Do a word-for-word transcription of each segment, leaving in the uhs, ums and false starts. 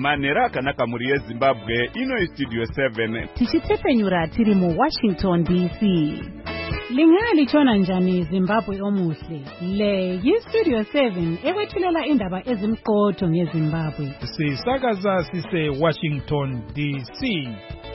Manera akanaka muri yeZimbabwe ino Studio seven. Tichitepfenyura tiri mu Washington D C. Lingali chona njani Zimbabwe omuhle. Le yi Studio seven ewethulela indaba ezimqotho ngeZimbabwe. Sisakaza sise Washington D C.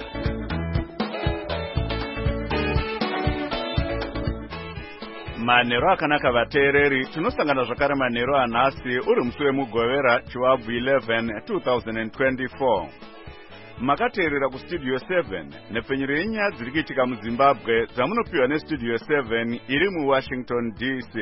Manero akanaka vateereri tinosangana zvakare manero anhasi uri musi wemugovera chiwabvu eleven twenty twenty-four. Makateerera kustudio seven nepfenyuro yenyaya dziri kuitika muZimbabwe dzamunopiwa nestudio seven iri muWashington D C.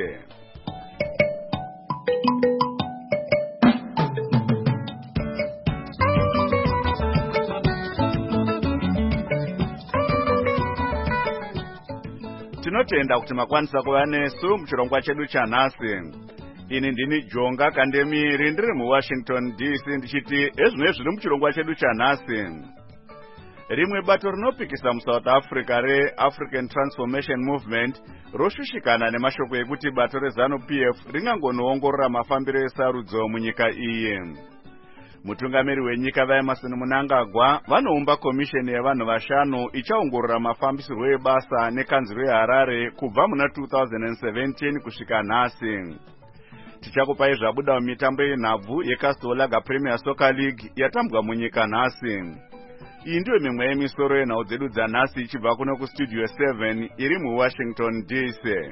Tinotenda kuti makwanisa kuva nesu muchirongwa chedu chanhasi. Ini ndini Jonga Kandemiri ndiri muWashington D C ndichiti ezvino zviri muchirongwa chedu chanhasi. Rimwe bato rinopikisa muSouth Africa reAfrican Transformation Movement roshushikana nemashoko ekuti bato reZANU-P F ringangonoongorora mafambiro esarudzo munyika iyi. Mutungamiri wenyika vaEmmerson Mnangagwa vanoumba komisheni yevanhu vashanu ichaongorora mafambisirwo ebasa nekanzuro yeHarare kubva muna two thousand seventeen kusvika nhasi. Tichakupai zvabuda mumitambo yenhabvu yeCastor Premier Soccer League yatambwa munyika nhasi. Iyi ndiyo mimwe yemisoro yenhau dzedu dzanhasi ichibva kuno kustudio seven iri muWashington D C.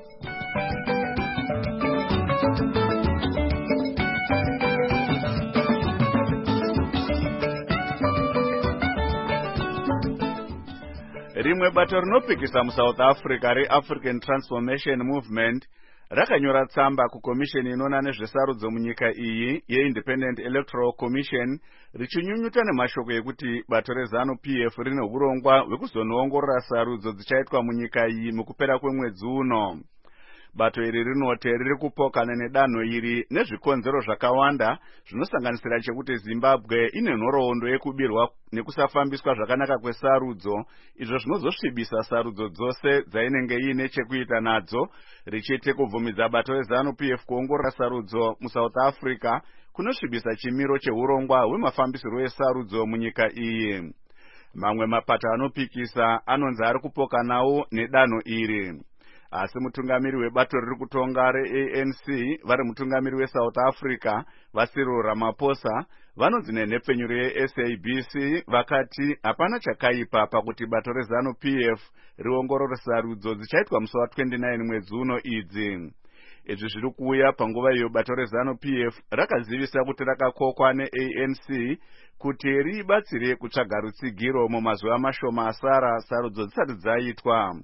Rimwe bato rinopikisa muSouth Africa reAfrican Transformation Movement rakanyora tsamba kukomisheni inoona nezvesarudzo munyika iyi yeIndependent Electoral Commission richinyunyuta nemashoko ekuti bato reZANU-P F rine urongwa hwekuzonoongorora sarudzo dzichaitwa munyika iyi mukupera kwemwedzi uno. Bato iri rinoti riri kupokana nedanho iri nezvikonzero zvakawanda zvinosanganisira chekuti Zimbabwe ine nhoroondo yekubirwa nekusafambiswa zvakanaka kwesarudzo, izvo zvinozosvibisa sarudzo dzose dzainenge iine chekuita nadzo, richiti kubvumidza bato reZANU-P F kuongorora sarudzo muSouth Africa kunosvibisa chimiro cheurongwa hwemafambisiro esarudzo munyika iyi. Mamwe mapato anopikisa anonzi ari kupokanawo nedanho iri. Asi mutungamiri webato riri kutonga reA N C vari mutungamiri weSouth Africa vaCyril Ramaphosa vanonzi nenhepfenyuro yeS A B C vakati hapana chakaipa pakuti bato reZANU-P F riongorore sarudzo dzichaitwa musi wa29 mwedzi uno idzi. Izvi zviri kuuya panguva iyo bato reZANU-P F rakazivisa kuti rakakokwa neA N C kuti ribatsire kutsvaga rutsigiro mumazuva mashoma asara sarudzo dzisati dzaitwa.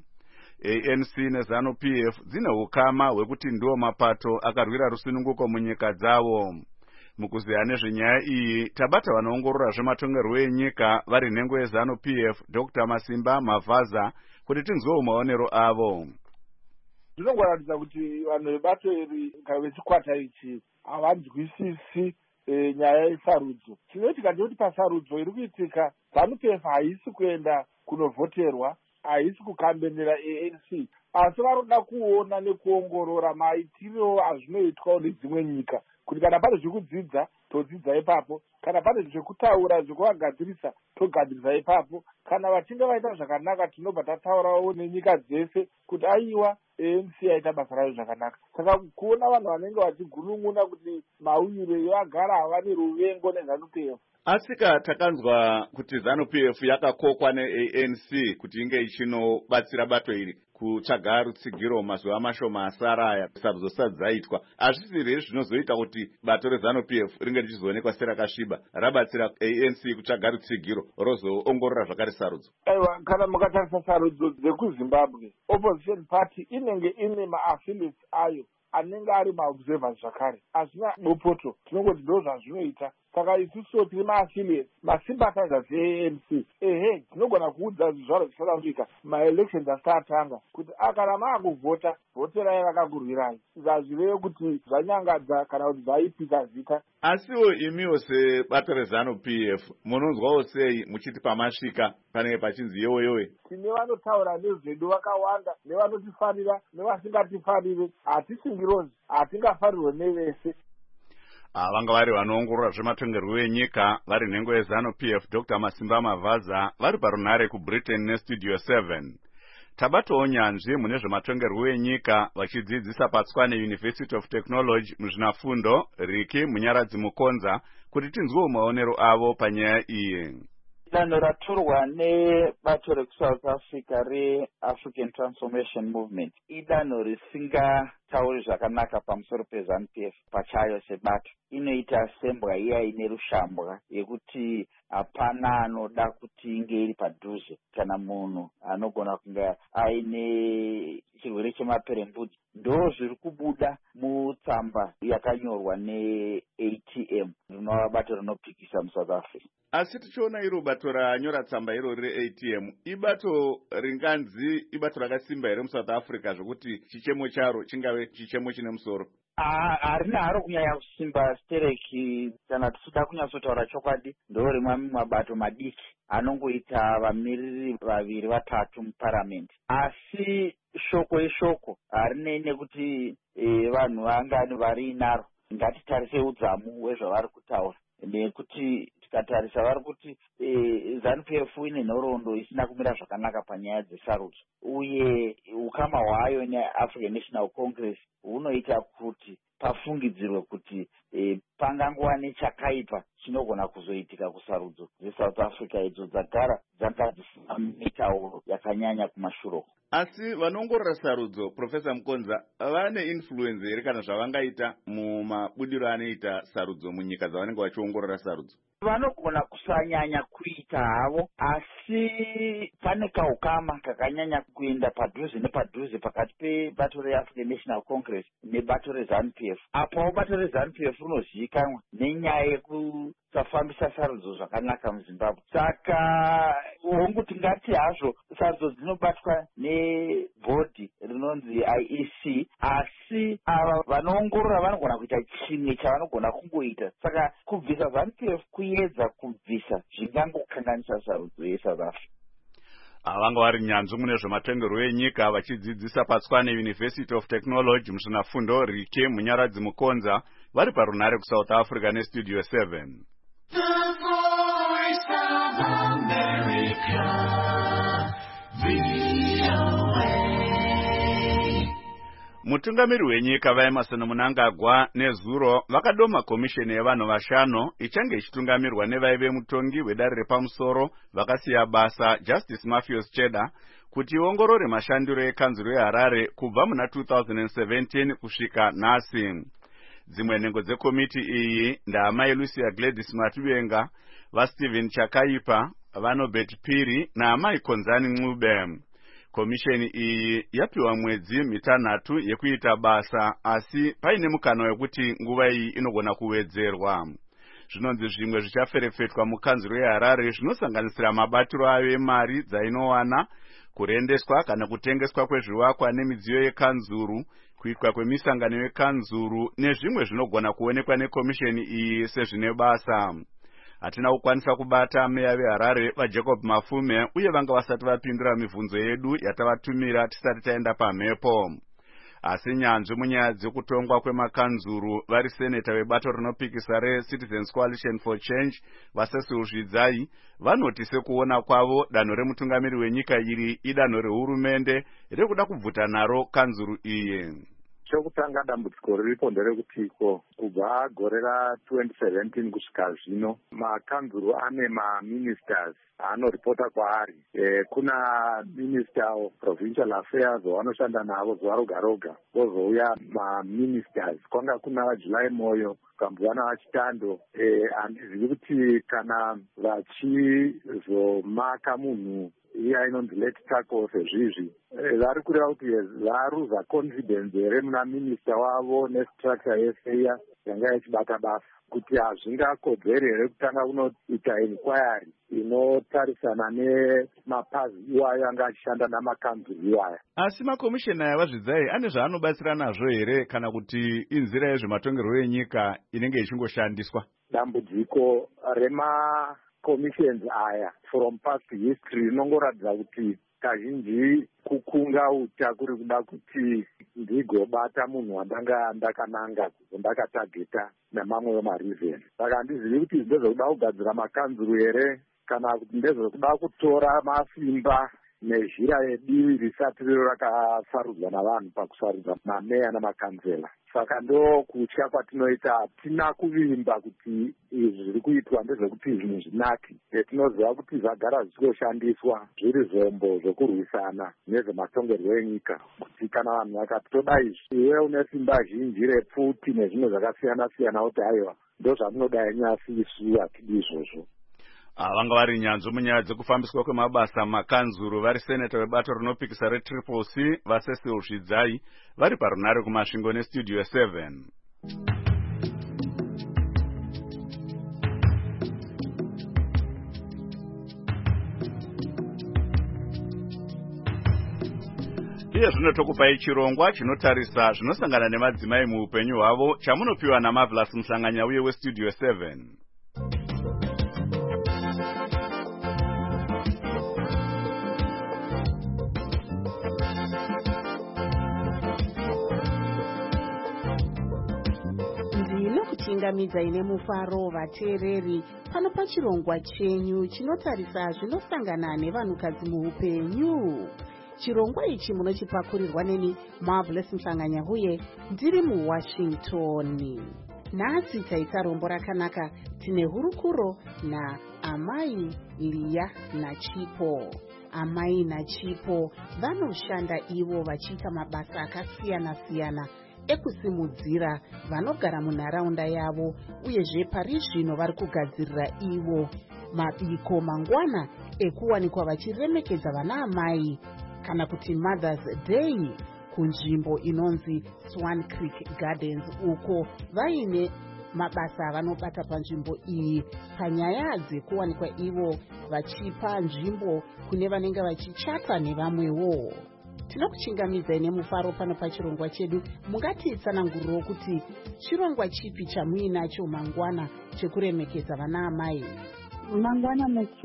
A N C neZANU-P F dzine ukama hwekuti ndiwo mapato akarwira rusununguko munyika dzavo. Mukuziya nezvenyaya iyi tabata vanoongorora zvematongerwo enyika vari nhengo yeZANU-P F Doctor Masimba Mavaza kuti tinzwewo maonero avo. Zvinongoratidza kuti vanhu vebato iri vechikwata ichi havanzwisisi e, nyaya yesarudzo. Chinoitika ndekuti pasarudzo iri kuitika ZANU-P F haisi kuenda kunovhoterwa, haisi kukambenera A N C, asi varoda kuona nekuongorora maitiro azvinoitwa nedzimwe nyika, kuti kana pane zvekudzidza todzidza ipapo, kana pane zvekutaura zvekuvagadzirisa togadzirisa ipapo, kana vachinge vaita zvakanaka tinobva tataurawo nenyika dzese kuti aiwa A N C yaita basa rayo zvakanaka. Saka kuona vanhu vanenge vachigunun'una kuti maunyiro evagara havane ruvengo neZANU-P F. Asika takanzwa kuti ZANU-P F yakakokwa neA N C kuti inge ichinobatsira bato iri kutsvaga rutsigiro mazuva mashoma asara aya sarudzo dzisati dzaitwa. Hazvisiri here zvinozoita kuti bato reZANU-P F ringe richizoonekwa serakasviba rabatsira A N C kutsvaga rutsigiro rozoongorora zvakare sarudzo? Aiwa, kana mukatarisa sarudzo dzekuZimbabwe, opposition party inenge ine maaffiliates ayo anenge ari maobservers zvakare, hazvina bopoto, tinongoti ndo zvazvinoita. Saka isusu tiri maaffiliates masympathizers eA N C, ehe tinogona kuudza zvizvaro zvisouth Africa maelections asati atanga kuti akana maakuvhota vhoterai vakakurwirai, zvazvirevo kuti zvanyangadza kana kuti zvaipisa zita. Asiwo imiwo sebato reZANU-P F munonzwawo sei muchiti pamasvika panenge pachinzi yewe yewe? Tine vanotaura nezvedu vakawanda, nevanotifarira nevasingatifarire, hatishingirozi, hatingafarirwe nevese. vanga vari vanoongorora zvematongerwo enyika vari nhengo yeZanu-P F Doctor Masimba Mavhaza vari parunhare kuBritain neStudio seven. Tabatowo nyanzvi mune zvematongerwo enyika vachidzidzisa paTswane University of Technology muzvinafundo Riki Munyaradzi Mukonza kuti tinzwewo maonero avo panyaya iyi. Danho ratorwa nebato reku-South Africa re-African Transformation Movement idanho risingatauri zvakanaka pamusoro peZanu-P F pachayo sebato. Inoita sembwa iya ine rushambwa yekuti hapana anoda kuti inge iri padhuze kana munhu anogona kunge aine chirwere chemaperembudzi. Ndo zviri kubuda mutsamba yakanyorwa ne-A T M rinova bato rinopikisa muSouth Africa. Asi tichiona iro bato ranyora tsamba irori re-A T M ibato ringanzi ibato rakasimba here muSouth Africa zvokuti chichemo charo chingave chichemo chine musoro? Harina haro kunyanya kusimba stereki kana tichida kunyatsotaura chokwadi ndo rimwe mabato madiki anongoita vamiriri vaviri vatatu muparamende. Asi shoko ishoko harinei nekuti e, vanhu vangani vari inaro. Ngatitarise udzamu hwezvavari kutaura nekuti tikatarisa vari kuti e, Zanu-P F ine nhoroondo isina kumira zvakanaka panyaya dzesarudzo uye ukama hwayo neAfrican National Congress hunoita kuti pafungidzirwe kuti e, pangangova nechakaipa chinogona kuzoitika kusarudzo dzeSouth Africa idzo dzagara dzanga dzisina mitauro yakanyanya kumashure. Asi vanoongorora sarudzo Professor Mukonza vane influence here kana zvavangaita mumabudiro anoita sarudzo munyika dzavanenge vachiongorora sarudzo? Vanogona kusanyanya kuita havo, asi pane kaukama kakanyanya kuenda padhuze nepadhuze pakati pebato reAfrican National Congress nebato reZanu-P F. Apo bato reZanu-P F rinozivikanwa nenyaya yekusafambisa sarudzo zvakanaka muZimbabwe. Saka honguti ngati hazvo sarudzo dzinobatwa nebhodhi rinonzi I E C, asi ava vanoongorora vanogona kuita chimwe chavanogona kungoita. Saka kubvisa Zanu-P F kuedza kubvisa zvingangokanganisa sarudzo yeSouth Africa. Vanga vari nyanzvi mune zvematongerwo enyika vachidzidzisa paTswane University of Technology muzvinafundo Riki Munyaradzi Mukonza vari parunhare kuSouth Africa neStudio seven. The Voice of America, V O A. Mutungamiri wenyika vaEmmerson Mnangagwa nezuro vakadoma komisheni yevanhu vashanu ichange ichitungamirwa nevaive mutongi wedare repamusoro vakasiya basa Justice Matthews Cheda kuti iongorore mashandiro ekanzuro yeHarare kubva muna two thousand seventeen kusvika nhasi. Dzimwe nhengo dzekomiti iyi ndaamai Lucia Gladys Matubenga, vaStephen Chakaipa, vaNobert Phiri naamai Konzani Ncube. Komisheni iyi yapiwa mwedzi mitanhatu yekuita basa, asi paine mukana wekuti nguva iyi inogona kuwedzerwa. Zvinonzi zvimwe zvichaferefetwa mukanzuro yeHarare zvinosanganisira mabatiro ayo emari dzainowana, kurendeswa kana kutengeswa kwezvivakwa nemidziyo yekanzuru, kuitwa kwemisangano yekanzuru nezvimwe zvinogona kuonekwa nekomisheni iyi sezvine basa. Hatina kukwanisa kubata meya veHarare vaJacob Mafume uye vanga vasati vapindura mibvunzo yedu yatavatumira tisati taenda pamhepo. Asi nyanzvi munyaya dzekutongwa kwemakanzuru vari seneta webato rinopikisa reCitizens Coalition for Change vaCecil Zvidzai vanoti sekuona kwavo danho remutungamiri wenyika iri idanho rehurumende rekuda kubvuta naro kanzuru iyi. Chokutanga dambudziko riripo nderekutiko kubva gore ratwenty seventeen kusvika zvino makanzuru ane maministers anoripota kwaari. E, kuna minister of provincial affairs wanoshanda navo zuva roga roga, kwozouya maministers kwanga kuna vaJuly Moyo, kwambwana vaChitando. Handizivi e, kuti kana vachizomaka munhu iya inonzi late tackle sezvizvi vari kureva kuti varuza confidence here muna minista wavo nestructure yese iya yanga ichibata basa, kuti hazvingakodzeri here kutanga kunoita inquiry inotarisana nemapazi iwayo anga achishanda namakanzuru iwaya. Asi makomisheni aya vaZvidzai ane zvaanobatsira nazvo here kana kuti inzira yezvematongerwo enyika inenge ichingoshandiswa? Dambudziko rema commissions aya from past history rinongoratidza kuti kazhinji kukunga uta kuri kuda kuti ndigobata munhu wandanga ndakananga ndakatageta namamwe marizeni. Saka handizivi kuti ndezvokuda kugadzira makanzuru here kana kuti ndezvokuda kutora masimba nezhira yedivi risati riro rakasarudzwa navanhu pakusarudza mameya namakanzela. Saka ndo kutya kwatinoita, hatina kuvimba kuti izvi zviri kuitwa ndezvekuti zvinhu zvinaki. Tinoziva kuti zvagara zvichoshandiswa zviri zvombo zvokurwisana nezvematongerwo enyika, kuti kana vanhu vakati toda izvi, iwe une simba zhinji repfuti nezvimwe zvakasiyana siyana, kuti aiwa ndo zvamunoda nyasi, isu hatidi izvozvo. Vanga vari nyanzvi munyaya dzekufambiswa kwemabasa makanzuru vari seneta webato rinopikisa retriple C vaCecil Zvidzai vari parunare kumasvingo nestudio seven. Iye zvino tokupai chirongwa chinotarisa zvinosangana nemadzimai muupenyu hwavo chamunopiwa naMarvelous Mhlanganya uye westudio seven. Chingamidza ine mufaro vateereri pano pachirongwa chenyu chinotarisa zvinosangana nevanhukadzi muupenyu. Chirongwa ichi munochipakurirwa neni Marvelous Mhlanganya uye ndiri muWashington. Nhasi taita rombo rakanaka, tine hurukuro naamai Liya naChipo. Amai naChipo vanoshanda ivo vachiita mabasa akasiyana siyana ekusimudzira vanogara munharaunda yavo, uyezve pari zvino vari kugadzirira ivo mabiko mangwana ekuwanikwa vachiremekedza vana amai kana kuti Mother's Day kunzvimbo inonzi Swan Creek Gardens, uko vaine mabasa avanobata panzvimbo iyi panyaya dzekuwanikwa ivo vachipa nzvimbo kune vanenge vachichata nevamwewo. Tinokuchingamidzai nemufaro pano pachirongwa chedu. Mungatitsananguriro kuti chirongwa chipi chamuinacho mangwana chekuremekedza vana amai? Mangwana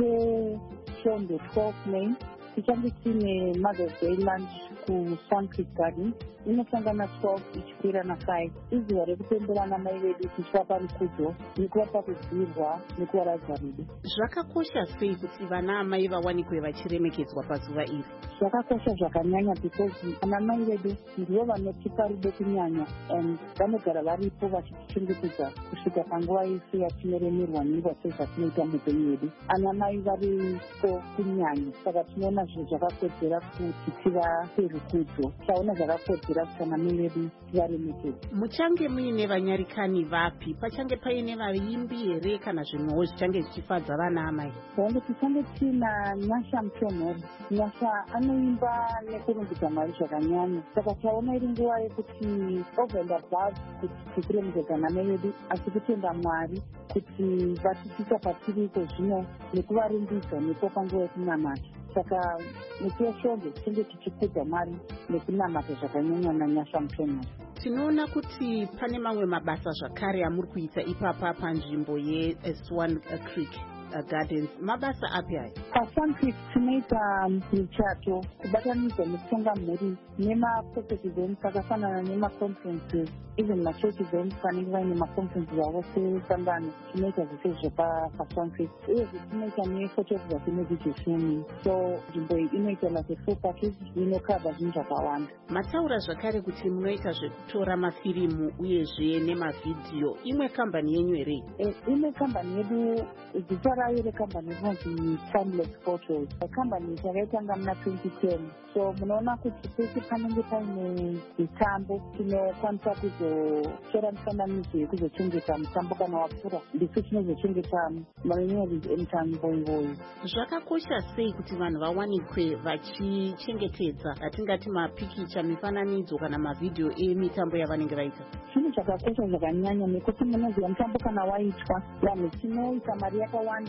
mecheshombe twelve May tichange tine Mother's Day lunch ku Swan Creek Garden. Inosangana twelve ichikwira na five. Izuva rekupemberana mai vedu tichivapa rukudzo nekuvapa kudziirwa nekuvaradza rudo. Zvakakosha sei kuti vana amai vawanikwe vachiremekedzwa pazuva iri? Zvakakosha zvakanyanya because ana mai vedu ndivo vanotipa rudo kunyanya, and vanogara varipo vachitichengetedza kusvika panguva yese yatinoremerwa nenguva sezvatinoita muupenyu hwedu. Ana mai varipo kunyanya, saka tinoona zvinhu zvakakodzera kuti tivape rukudzo. Taona zvakakodzera kana mwedu tivaremekedza. Muchange muine vanyarikani vapi? Pachange paine vaimbi here kana zvimwewo zvichange zvichifadza vana amai? Vange tichange tina Nyasha Mutonhori. Nyasha anoimba nekurumbidza Mwari zvakanyanya, saka taona iri nguva yekuti over and above kuti tikuremekedza vana vedu, asi kutenda Mwari kuti vatisisa patiriko zvino nekuvarumbidza nepo panguva yekunamata. Saka mucheshombe tinge tichikudza Mwari nekunamata zvakanyanya naNyasha Mutonhori. Tinoona kuti pane mamwe mabasa zvakare amuri kuita ipapa panzvimbo yeSwan Creek Gardens. Mabasa api aya? PaSwan Creek tinoita michato kubatanidza nekutonga mhuri nema-corporate events akafanana nema-conferences, even ma-church events vanenge vaine ma-conferences avo sesangano. Tinoita zvese paSwan Creek, uyezve tinoita nephotography nevideo filming. So nzvimbo iyi inoita like a full package inokava zvinhu zvakawanda. Mataura zvakare kuti munoita zvekutora mafirimu uyezve nemavhidhiyo. Imwe kambani yenyu here? E, imwe kambani yedu zita rayo rekambani rinonzi Timeless Photos. Kambani takaitanga muna twenty ten. So munoona kuti pese panenge paine mitambo tinokwanisa kuzotora mifananidzo yekuzochengeta mutambo kana wapfuura, ndisu tinozochengeta mamemories emutambo iwoyo. Zvakakosha sei kuti vanhu vawanikwe vachichengetedza atingati mapikicha, mifananidzo kana mavhidhiyo emitambo yavanenge vaita? Zvinhu zvakakosha zvakanyanya nekuti munoziva mutambo kana waitwa vanhu tinoisa mari yakawanda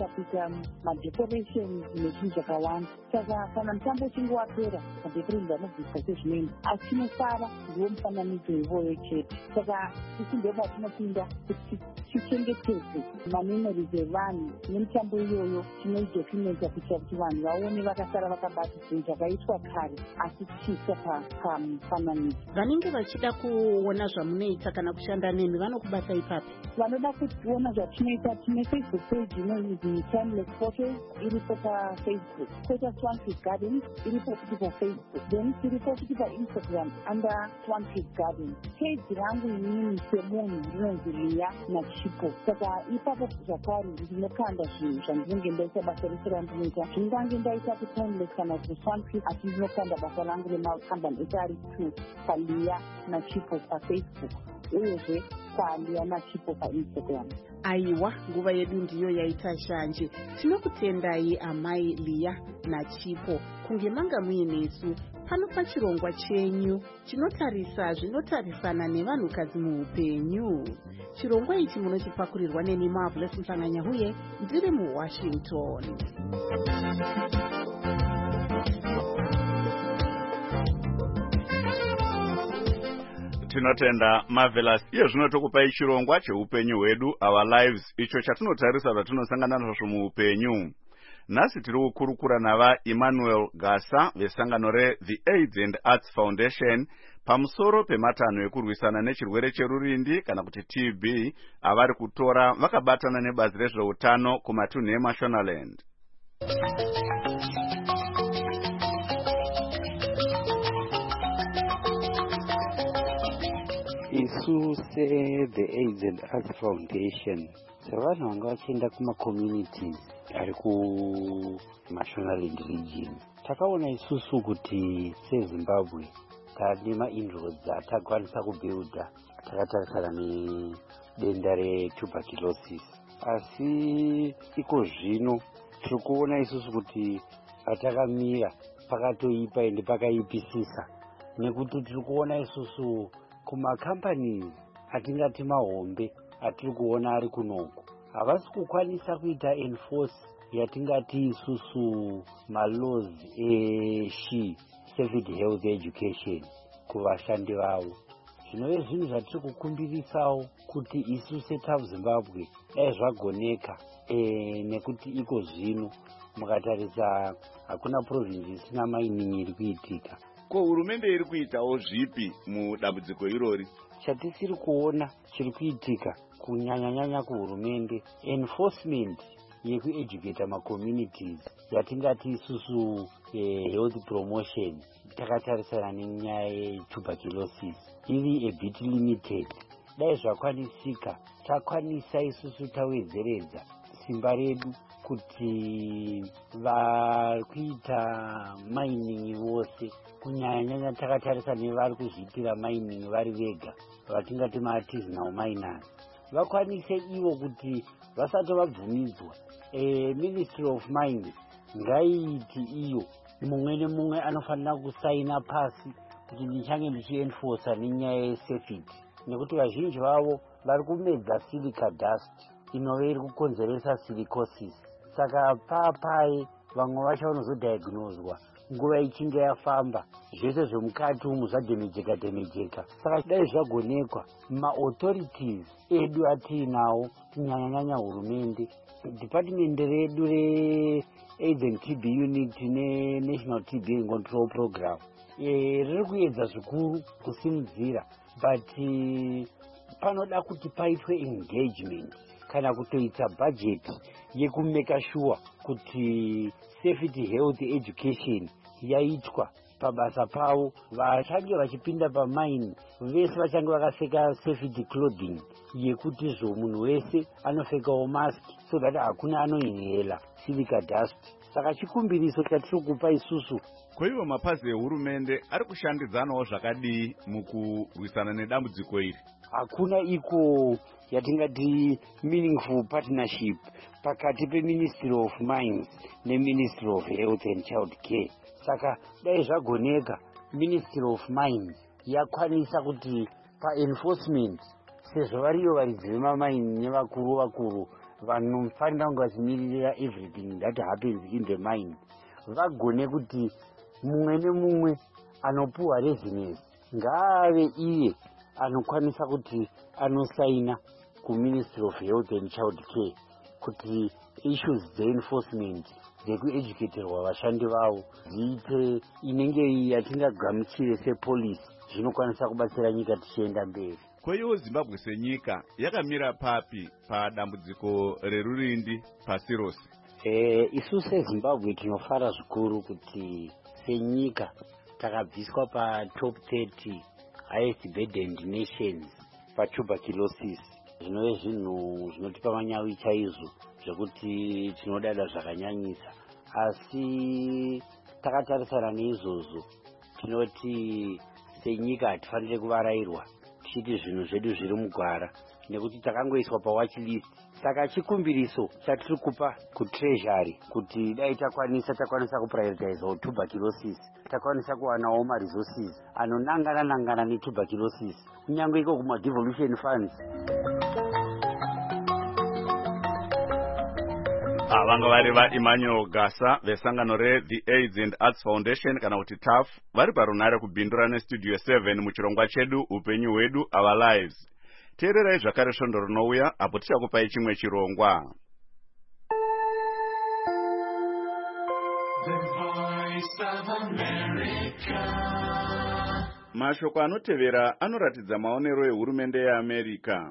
vanokwanisa kuita madecorations nechinhu zvakawanda. Saka kana mutambo uchinge wapera madecorations anobviswa sezvimweni, asi chinosara ndiwo mufananidzo ivoyo chete. Saka isi ndo patinopinda kuti tichengetedze mamemories evanhu nemitambo iyoyo, tinoidocumenta kuitira kuti vanhu vaone vakasara vakabata zvinhu zvakaitwa kare asi tichiisa pamufananidzo. Vanenge vachida kuona zvamunoita kana kushanda nemi vanokubata ipapi? Vanoda kuona zvatinoita, tine Facebook page inonzi Timeless Photos iripo pafacebook, koita Swanfield Gardens iripo futi pafacebook, then tiripo futi paInstagram under Swanfield Gardens. Page rangu inini semunhu rinonzi Leah Nachipo. Saka ipapo zvakare ndinokanda zvinhu zvandinenge ndaita basa rese randinoita. Ndingange ndaita kuTimeless kana kuSwanfield, asi ndinokanda basa rangu remakambani ese ari two paLeah Nachipo pafacebook uyezve paLeah Nachipo paInstagram. Aiwa, nguva yedu ndiyo yaita shanje. Tinokutendai amai Leah Nachipo kunge manga muinesu pano pachirongwa chenyu chinotarisa zvinotarisana nevanhukadzi muupenyu. Chirongwa ichi munochipakurirwa neni Marvelous Mhlanganya-Huye ndiri muWashington. Tinotenda Marvelous. Iye zvino tokupai chirongwa cheupenyu hwedu, Our Lives, icho chatinotarisa zvatinosangana nazvo muupenyu. Nhasi tiri kukurukura nava Emmanuel Gasa vesangano re The AIDS and Arts Foundation pamusoro pematanho ekurwisana nechirwere cherurindi kana kuti T B avari kutora vakabatana nebazi rezveutano kumatunhu eMashonaland. Isu se The AIDS and Arts Foundation sevanhu vanga vachienda kuma-communities ari kuMashonaland region, takaona isusu kuti seZimbabwe tane ma-inroads atakwanisa kubuilda takatarisana nedenda retuberculosis, asi iko zvino tiri kuona isusu kuti patakamira pakatoipa ende pakaipisisa, nekuti tiri kuona isusu kuma-companies atingati mahombe atiri kuona ari kunoko havasi kukwanisa kuita enforce yatingati isusu ma-laws eSHE, Civic Health Education, kuvashandi vavo. Zvinove zvinhu zvatiri kukumbirisawo kuti isu setafu Zimbabwe dai zvagoneka, e, nekuti iko zvino mukatarisa hakuna province isina mining iri kuitika. Ko hurumende iri kuitawo zvipi mudambudziko irori? Chatisiri kuona chiri kuitika kunyanya-nyanya kuhurumende, enforcement yekueducata ma-communities yatingati isusu eh, health promotion, takatarisana nenyaya yetuberculosis iri a bit limited. Dai zvakwanisika takwanisa isusu tawedzeredza simba redu kuti vakuita mining vose, kunyanya-nyanya takatarisa nevari kuzviitira mining vari vega, vatingati ma-artisanal miners, vakwanise ivo kuti vasati vabvumidzwa. E, Ministry of Mines ngaiiti iyo mumwe nemumwe anofanira kusaina pasi kuti ndichange ndichienforsa nenyaya yesafety, nekuti vazhinji vavo vari kumedza silica dust inove iri kukonzeresa silicosis. Saka papai vamwe vacho vanozodiagnoswa nguva ichinge yafamba, zvese zvemukati umu zvadhemejeka dhemejeka. Saka dai zvagonekwa ma-authorities edu atiinawo, kunyanya-nyanya hurumende, department redu re-AIDS and T B unit ne-National T B Control Program e, riri kuedza zvikuru kusimudzira, but uh, panoda kuti paitwe engagement kana kutoita budget yekumeka sure kuti safety health education yaitwa pabasa pavo. Vachange vachipinda pamine vese vachange vakapfeka safety clothing yekuti zvo munhu wese anopfekawo mask so that hakuna anoinhela silica dust. Saka chikumbiriso chatiri kupa isusu. Koivo mapazi ehurumende ari kushandidzanawo zvakadii mukurwisana nedambudziko iri? Hakuna iko yatingati meaningful partnership pakati peMinistry of Mines neMinistry of Health and Child Care. Saka dai zvagoneka Ministry of Mines yakwanisa kuti pa-enforcement, sezvo variyo varidzi vemamaini nevakuru vakuru vanofanira kunge vachimirira everything that happens in the mind vagone kuti mumwe nemumwe anopuwa residence ngaave iye anokwanisa kuti anosaina kuministry of health and child care kuti issues dze-enforcement dzekueducaterwa vashandi vavo dziite inenge yatingagamuchire sepolisi zvinokwanisa kubatsira nyika tichienda mberi. Kweyo Zimbabwe senyika yakamira papi padambudziko rerurindi pasi rose? Eh, isu seZimbabwe tinofara zvikuru kuti senyika takabviswa pa top thirty highest burdened nations pa tuberculosis. Zvinove zvinhu zvinotipa manyawi chaizvo zvekuti tinodada zvakanyanyisa, asi takatarisana neizvozvo tinoti senyika hatifanire kuvarairwa tichiti zvinhu zvedu zviri mugwara nekuti takangoiswa pawatch list. Saka chikumbiriso chatiri kupa kutreasury kuti dai takwanisa takwanisa kuprioritize tuberculosis, takwanisa kuwanawo maresources anonangana nangana netuberculosis kunyange iko kuma devolution funds. Vanga vari vaEmmanuel Gasa vesangano re-The AIDS and Arts Foundation kana kuti T A F vari parunare kubhindura nestudio seven muchirongwa chedu upenyu hwedu our lives. Teererai zvakare svondo rinouya apo tichakupai chimwe chirongwa. Mashoko anotevera anoratidza maonero ehurumende yeAmerica.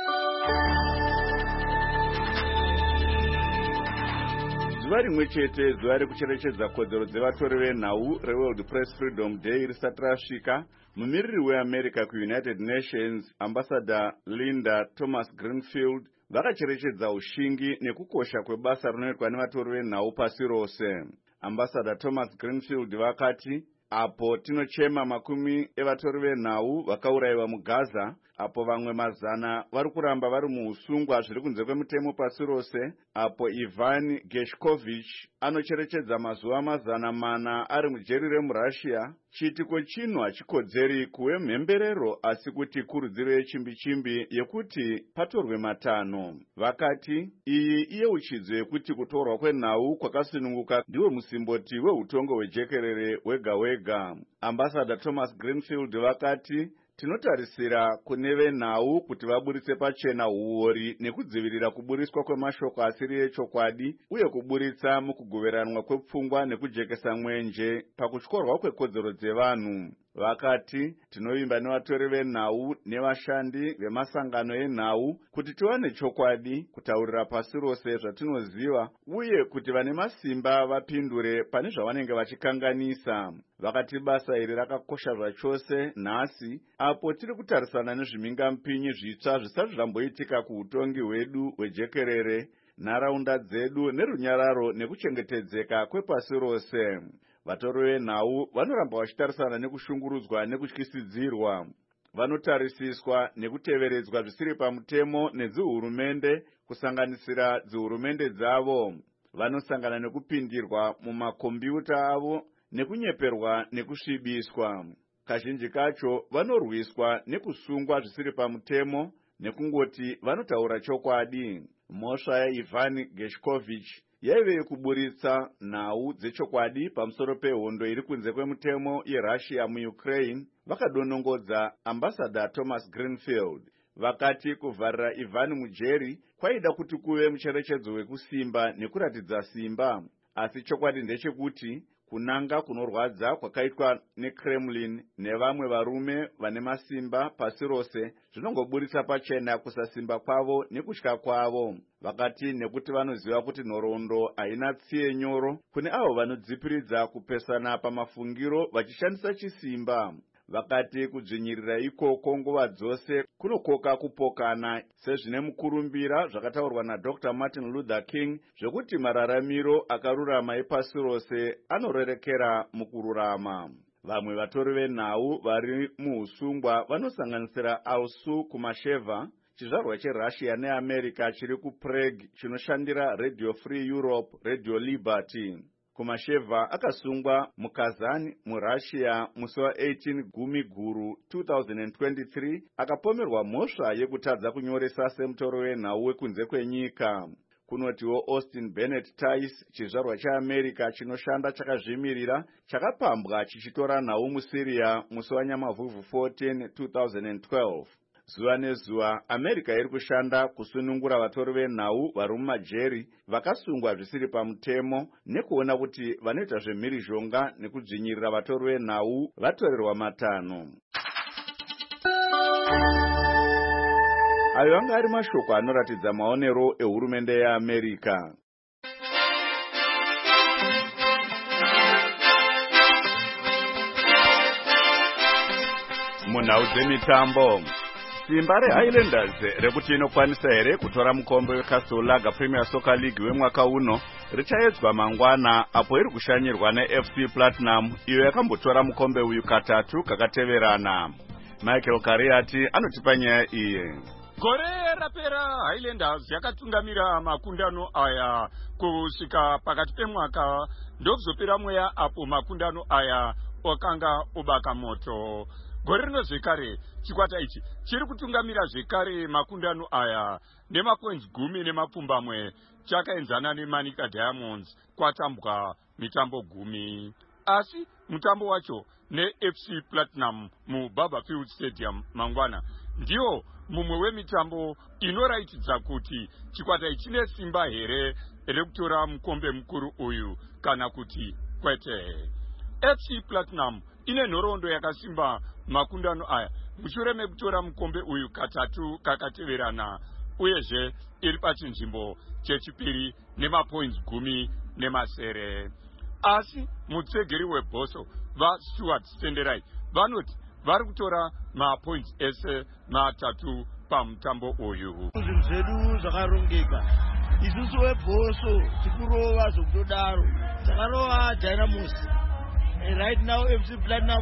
Zuva rimwe chete zuva rekucherechedza kodzero dzevatori venhau reWorld Press Freedom Day risati rasvika, mumiriri weAmerica kuUnited Nations Ambassador Linda Thomas Greenfield vakacherechedza ushingi nekukosha kwebasa rinoitwa nevatori venhau pasi rose. Ambassador Thomas Greenfield vakati, apo tinochema makumi evatori venhau vakaurayiwa muGaza, apo vamwe mazana vari kuramba vari muusungwa zviri kunze kwemutemo pasi rose, apo Ivan Gershkovich anocherechedza mazuva mazana mana ari mujeri remuRussia, chiitiko chino hachikodzeri kuve mhemberero asi kuti kurudziro yechimbi-chimbi yekuti patorwe matanho. Vakati iyi iyeuchidzo yekuti kutorwa kwenhau kwakasununguka ndiwo musimboti weutongo hwejekerere wega wega. Ambassador Thomas Greenfield vakati, tinotarisira kune venhau kuti vaburitse pachena uori nekudzivirira kuburiswa kwemashoko asiri echokwadi uye kuburitsa mukugoveranwa kwepfungwa nekujekesa mwenje pakutyorwa kwekodzero dzevanhu. Vakati, tinovimba nevatori venhau nevashandi vemasangano enhau kuti tiwane chokwadi kutaurira pasi rose zvatinoziva uye kuti vane masimba vapindure pane zvavanenge vachikanganisa. Vakati basa iri rakakosha zvachose nhasi apo tiri kutarisana nezvimingampinyi zvitsva zvisati zvamboitika kuutongi hwedu hwejekerere, nharaunda dzedu nerunyararo nekuchengetedzeka kwepasi rose. Vatori venhau vanoramba vachitarisana nekushungurudzwa nekutyisidzirwa. Vanotarisiswa nekuteveredzwa zvisiri pamutemo nedzihurumende kusanganisira dzihurumende dzavo. Vanosangana nekupindirwa mumakombiyuta avo nekunyeperwa nekusvibiswa. Kazhinji kacho vanorwiswa nekusungwa zvisiri pamutemo nekungoti vanotaura chokwadi. Mhosva yaIvan Gershkovich yaive yekuburitsa nhau dzechokwadi pamusoro pehondo iri kunze kwemutemo yeRussia muUkraine. Vakadonongodza Ambassador Thomas Greenfield. Vakati kuvharira Ivan mujeri kwaida kuti kuve mucherechedzo wekusimba nekuratidza simba, asi chokwadi ndechekuti kunanga kunorwadza kwakaitwa neKremlin nevamwe varume vane masimba pasi rose zvinongoburitsa pachena kusasimba kwavo nekutya kwavo. Vakati nekuti vanoziva kuti nhoroondo haina tsiye nyoro kune avo vanodzipiridza kupesana pamafungiro vachishandisa chisimba. Vakati kudzvinyirira ikoko nguva dzose kunokoka kupokana sezvine mukurumbira zvakataurwa naDr Martin Luther King zvekuti mararamiro akarurama epasi rose anorerekera mukururama. Vamwe vatori venhau vari muusungwa vanosanganisira Alsu Kumasheva, chizvarwa cheRussia neAmerica chiri kuPrague chinoshandira Radio Free Europe, Radio Liberty. Kumasheva akasungwa muKazan muRussia musi wa-eighteen gumi guru two thousand twenty-three akapomerwa mhosva yekutadza kunyoresa semutori wenhau wekunze kwenyika. kunotiwo Austin Bennett Tice, chizvarwa cheAmerica chinoshanda chakazvimirira, chakapambwa chichitora nhau muSyria musi waNyamavhuvhu fourteen two thousand twelve. Zuva nezuva America iri kushanda kusunungura vatori venhau vari mumajeri vakasungwa zvisiri pamutemo nekuona kuti vanoita zvemhirizhonga nekudzvinyirira vatori venhau vatorerwa matanho. Ayo anga ari mashoko anoratidza maonero ehurumende yeAmerica. Munhau dzemitambo, simba reHighlanders rekuti inokwanisa here kutora mukombe weCastle Lager Premier Soccer League wemwaka uno richaedzwa mangwana apo iri kushanyirwa neF C Platinum iyo yakambotora mukombe uyu katatu kakateverana. Michael Kariati anotipa nyaya iyi. Gore rapera Highlanders yakatungamira makundano aya kusvika pakati pemwaka ndokuzopera mweya apo makundano aya okanga obaka moto. Gore rino zvekare chikwata ichi chiri kutungamira zvekare makundano aya nemapoints gumi nemapfumbamwe chakaenzana neManica Diamonds kwatambwa mitambo gumi. Asi mutambo wacho neF C Platinum muBarberfield Stadium mangwana ndiwo mumwe wemitambo inoratidza kuti chikwata ichi chine simba here rekutora mukombe mukuru uyu kana kuti kwete. F C Platinum ine nhoroondo yakasimba makundano aya mushure mekutora mukombe uyu katatu kakateverana uyezve iri pachinzvimbo chechipiri nemapoints gumi nemasere. Asi mutsegeri webhoso vaStuart Stenderai vanoti vari kutora mapoints ese matatu pamutambo uyu. Zvinhu zvedu zvakarongeka. Isusu webhoso tikurova zvokutodaro. Takarova Dynamos. Right now F C Platinum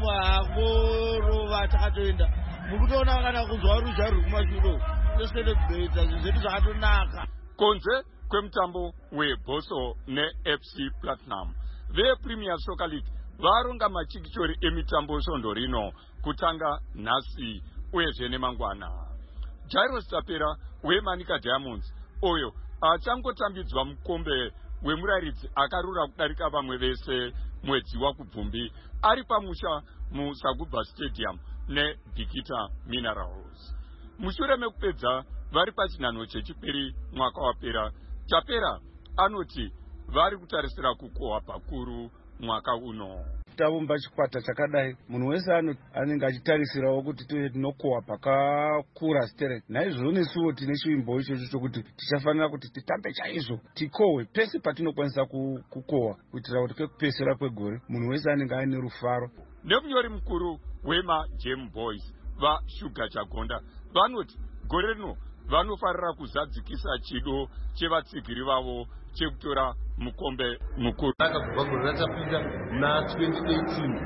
hakorova takatoenda. Mukutoona kana kunzwa ruzha ruri kumashure. Toselebrate zvinhu zvedu zvakatonaka. Konze kwemutambo webhoso neF C Platinum, vePremier Soccer League varonga machikichori emitambo svondo rino kutanga nhasi uyezve nemangwana. Jairus Tapera weManica Diamonds oyo achangotambidzwa mukombe wemurayiridzi akarura kudarika vamwe vese mwedzi wakubvumbi ari pamusha muSaguba Stadium neBikita Minerals. Mushure mekupedza vari pachinhanho chechipiri mwaka wapera, Tapera anoti vari kutarisira kukohwa pakuru mwaka uno. Tavumba chikwata chakadai munhu wese anenge achitarisirawo kuti tive tinokohwa pakakura stereki. Naizvozvo nesuwo tine chivimbo ichocho chokuti tichafanira kuti titambe chaizvo tikohwe pese patinokwanisa kukohwa kuitira kuti kekupesera kwegore munhu wese anenge aine rufaro. Nemunyori mukuru wemaGem Boys vaShuga Chagonda vanoti gore rino vanofarira kuzadzikisa chido chevatsigiri vavo chekutora mukombe mukuru. Takabva gore ratapinda na twenty eighteen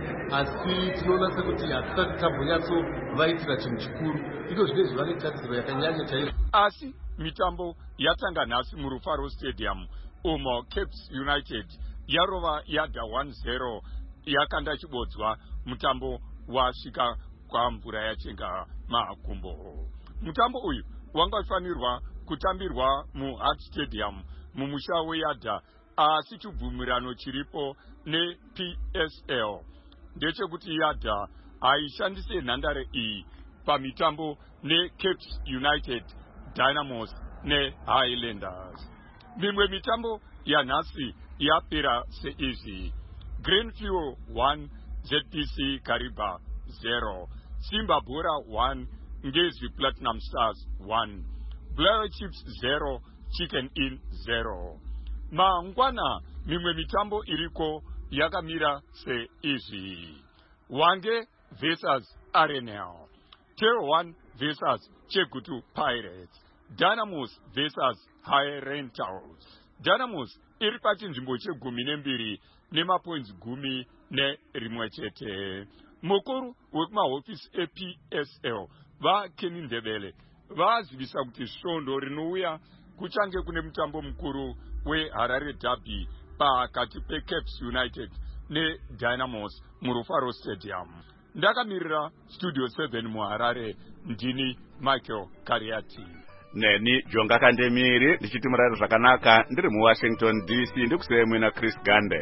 asi tinoona sekuti hatisati tambonyatso vaitira chinhu chikuru. Iko zvinezvi vane tarisiro yakanyanya chaizvo. Asi mitambo yatanga nhasi muRufaro Stadium umo Caps United yarova yadha one zero yakanda chibodzwa mutambo wasvika kwamvura yachenga makumbo. Mutambo uyu wangafanirwa kutambirwa muHart Stadium mumusha weYadha, asi chibvumirano chiripo neP S L ndechekuti Yadha aishandise nhandare iyi pamitambo neCaps United, Dynamos neHighlanders. Mimwe mitambo yanhasi yapera seizvi: Greenfield one, Z P C Kariba zero, Simba Bora one, Ngezi Platinum Stars one, Blair Chips zero, Chicken Inn zero. Mangwana mimwe mitambo iriko yakamira seizvi: Wange versus Arenal, Tail one versus Chegutu Pirates, Dynamos versus High Rentals. Dynamos iri pachinzvimbo chegumi nembiri nemapoints gumi nerimwe chete. Mukuru wekumahofisi eP S L vaKenny Ndebele vazivisa kuti svondo rinouya kuchange kune mutambo mukuru weHarare Derby pakati peCaps United neDynamos muRufaro Stadium. Ndakamirira Studio seven muHarare, ndini Michael Kariati. neni Jonga Kandemiri ndichiti murari zvakanaka ndiri muWashington D C ndikusiyemwe na Chris Gande.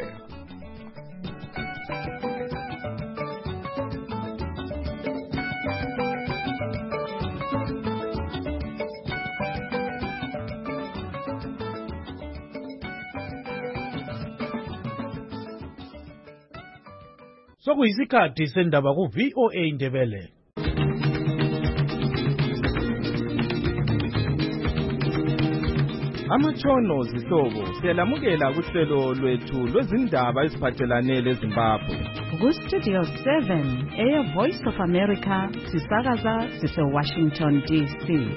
Sokuyisikhathi sendaba ku V O A Ndebele. Amatshono zihlobo siyalamukela kuhlelo lwethu lwezindaba eziphathelane leZimbabwe. Ku Studio seven eya Voice of America sisakaza sise Washington D C.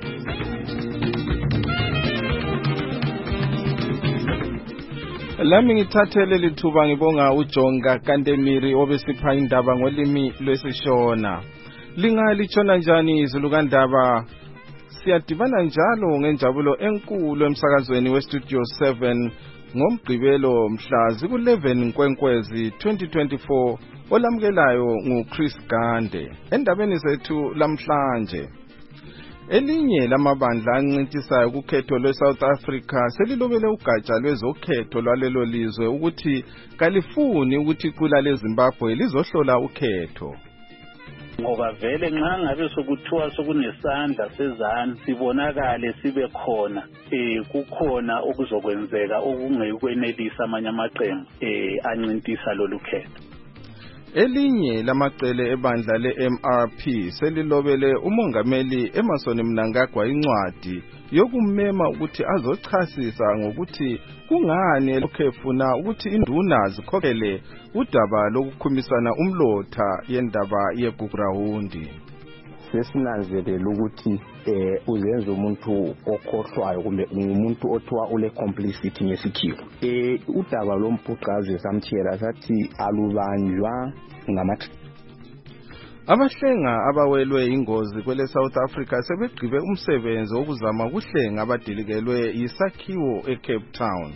Lami ngithathele lithuba ngibonga uJonga Kandemiri obesipha indaba ngolimi lwesishona. Lingalishona njani izulu kandaba? Siyadibana njalo ngenjabulo enkulu emsakazweni weStudio seven ngomgqibelo mhla ziku eleven Nkwenkwezi twenty twenty-four olamukelayo nguChris Gande. Endabeni zethu lamhlanje, elinye lamabandla ancintisayo kukhetho lweSouth Africa selilobele ugatsha lwezokhetho lwalelo lizwe ukuthi kalifuni ukuthi iqula leZimbabwe lizohlola ukhetho. Ngoba vele nxa ngabe sokuthiwa sokunesandla sezanu sibonakale sibe khona eh kukhona okuzokwenzeka okungekwenelisa amanye amaqembu eh ancintisa lolu khetho. Elinye lamacele ebandla le-M R P selilobele umongameli Emmerson Mnangagwa incwadi yokumema ukuthi azochasisa ngokuthi kungani lokhefuna ukuthi induna zikhokhele udaba lokukhumisana umlotha yendaba yeGugurawundi. Sesinanzelela ukuthi eh uzenza umuntu okhohlwayo kumbe umuntu othiwa ule complicity ngesikhiwo. Eh udaba lomphuqazi samthiyela sathi alubanjwa ngamathi. Abahlenga abawelwe ingozi kwele South Africa sebegqibe umsebenzi wokuzama ukuhlenga abadilikelwe isakhiwo eCape Town.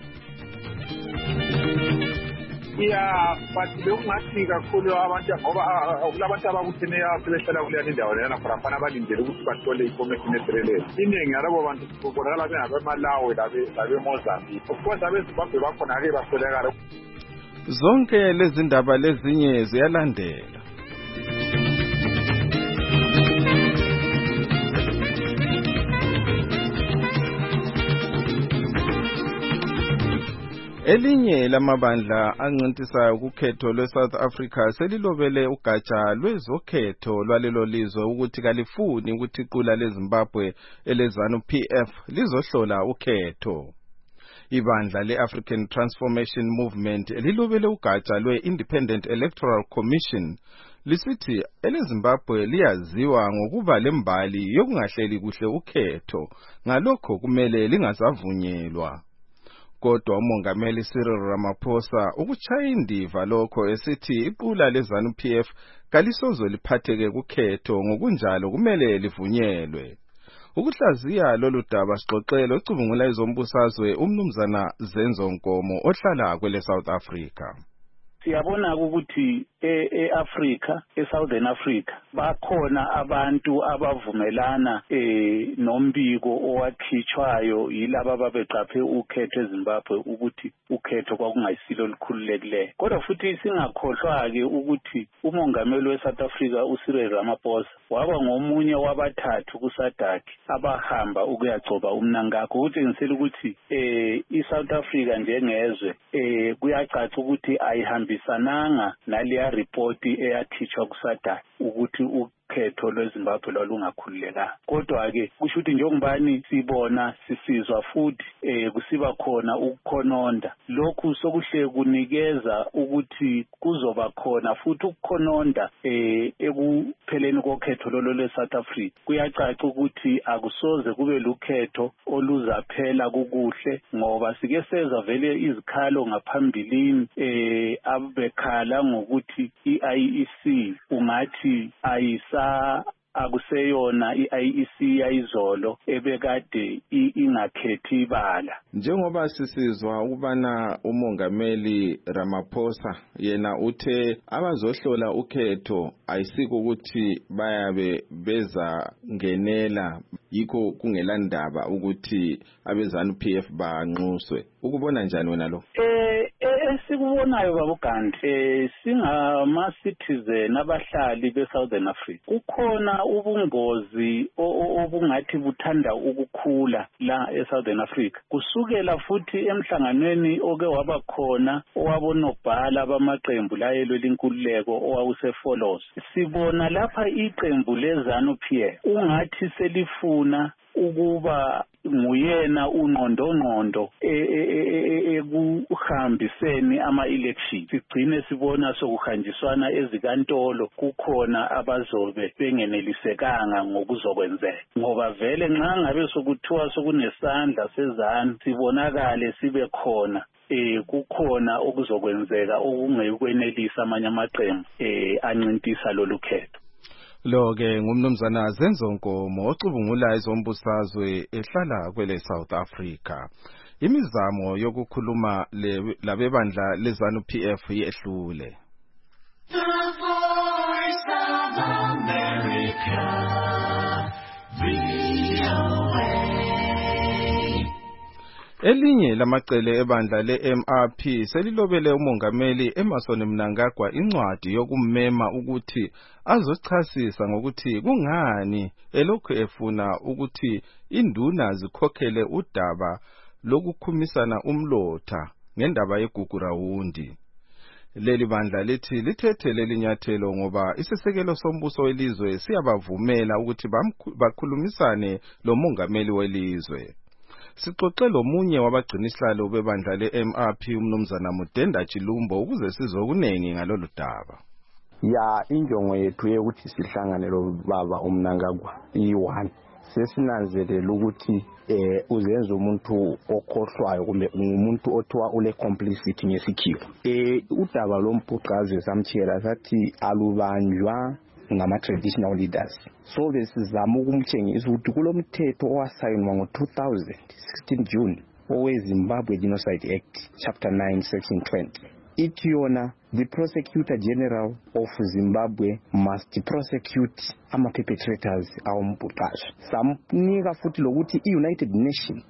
Yeah, but bekungathi kakhulu abantu ngoba kulabantu abakuthene asebehlala kuleyo indawo lena khona abalindele ukuthi bathole information epheleyo. Iningi yalabo bantu kubonakala bengabemalawi labe labe Mozambique. Of course abeZimbabwe bakhona ake basolekala. Zonke lezi ndaba lezinye ziyalandela. Elinye lamabandla ancintisayo kukhetho lweSouth Africa selilobele ugatsha lwezokhetho lwalelo lizwe ukuthi kalifuni ukuthi iqula leZimbabwe eleZANU P F lizohlola ukhetho. Ibandla le-African Transformation Movement lilobele ugatsha lwe-Independent Electoral Commission lisithi eleZimbabwe liyaziwa ngokuba lembali yokungahleli kuhle ukhetho, ngalokho kumele lingasavunyelwa. Kodwa umongameli Cyril Ramaphosa ukuchaya indiva lokho esithi iqula leZANU P F kalisozo liphatheke kukhetho, ngokunjalo kumele livunyelwe. Ukuhlaziya lolu daba sixoxele ocubungula izombusazwe umnumzana Zenzo Nkomo ohlala kwele South Africa. Siyabona ukuthi eAfrica, eSouthern Africa bakhona abantu abavumelana eh nombiko owakhitshwayo yilabo ababeqaphe ukhetho eZimbabwe ukuthi ukhetho kwakungayisilo likhululekileyo. Kodwa futhi singakhohlwa ke ukuthi umongameli weSouth Africa uCyril Ramaphosa waba ngomunye wabathathu kuSADC abahamba ukuyagcoba uMnangagwa, ukutshengisela ukuthi eh iSouth Africa njengezwe eh kuyacaca ukuthi ayihambisananga naliya report eyakhitshwa kuSADC ukuthi ukhetho lweZimbabwe lwalungakhululekanga. Kodwa ke kusho ukuthi njengobani sibona sisizwa futhi eh kusiba khona ukukhononda, lokhu sokuhle kunikeza ukuthi kuzoba khona futhi ukukhononda eh ekupheleni kokhetho lolo lweSouth Africa. Kuyacaca ukuthi akusoze kube lukhetho oluzaphela kukuhle, ngoba sike seza vele izikhalo ngaphambilini eh abekhala ngokuthi i-I E C ungathi ayisa akuseyona i-I E C yayizolo ebekade ingakhethi ibala. Njengoba sisizwa ukubana umongameli Ramaphosa yena uthe abazohlola ukhetho ayisiko ukuthi bayabe beza ngenela yikho kungelandaba ukuthi abezanu P F banxuswe. Ukubona njani wena lo? Eh esikubonayo babugandi eh singama citizen abahlali beSouthern Africa kukhona ubungozi obungathi buthanda ukukhula la eSouthern Africa kusukela futhi emhlanganweni oke wabakhona owabonobhala bamaqembu la elwelinkululeko owawusefolos sibona lapha iqembu lezanu P F ungathi selifuna ukuba nguyena unqondongqondo ekuhambiseni ama-election sigcine sibona sokuhanjiswana ezikantolo kukhona abazobe bengenelisekanga ngokuzokwenzeka ngoba vele nxa ngabe sokuthiwa sokunesandla sezanu sibonakale sibe khona eh kukhona okuzokwenzeka okungekwenelisa amanye amaqembu eh ancintisa lolu khetho. Lo ke ngumnumzana Zenzonkomo ocubungula izombusazwe ehlala kwele South Africa. Imizamo yokukhuluma labebandla lezanu P F yehlule. The Voice of America, V O A. Elinye lamacele ebandla le-M R P selilobele umongameli Emmerson Mnangagwa incwadi yokummema ukuthi azochasisa ngokuthi kungani elokhu efuna ukuthi induna zikhokhele udaba lokukhumisana umlotha ngendaba yeGugurawundi. Leli bandla lithi lithethe leli nyathelo ngoba isisekelo sombuso welizwe siyabavumela ukuthi bakhulumisane lo mongameli welizwe. Sixoxe lomunye wabagcinisihlalo bebandla le-M R P umnumzana Mudenda Chilumbo ukuze sizokunengi ngalolu daba. Ya injongo yethu yokuthi sihlangane lo baba uMnangagwa i-one sesinanzelela ukuthi eh uzenza umuntu okhohlwayo kumbe umuntu othiwa ule complicity ngesikhiwo. Eh udaba lomphuqazi samtshela sathi alubanjwa ngama traditional leaders. So besizama ukumtshengisa ukuthi kulomthetho owasayinwa ngo two thousand sixteen June owe Zimbabwe Genocide Act chapter nine section twenty. Ithi yona the prosecutor general of Zimbabwe must prosecute ama perpetrators awumphuqazi. Samnika futhi lokuthi i-United Nations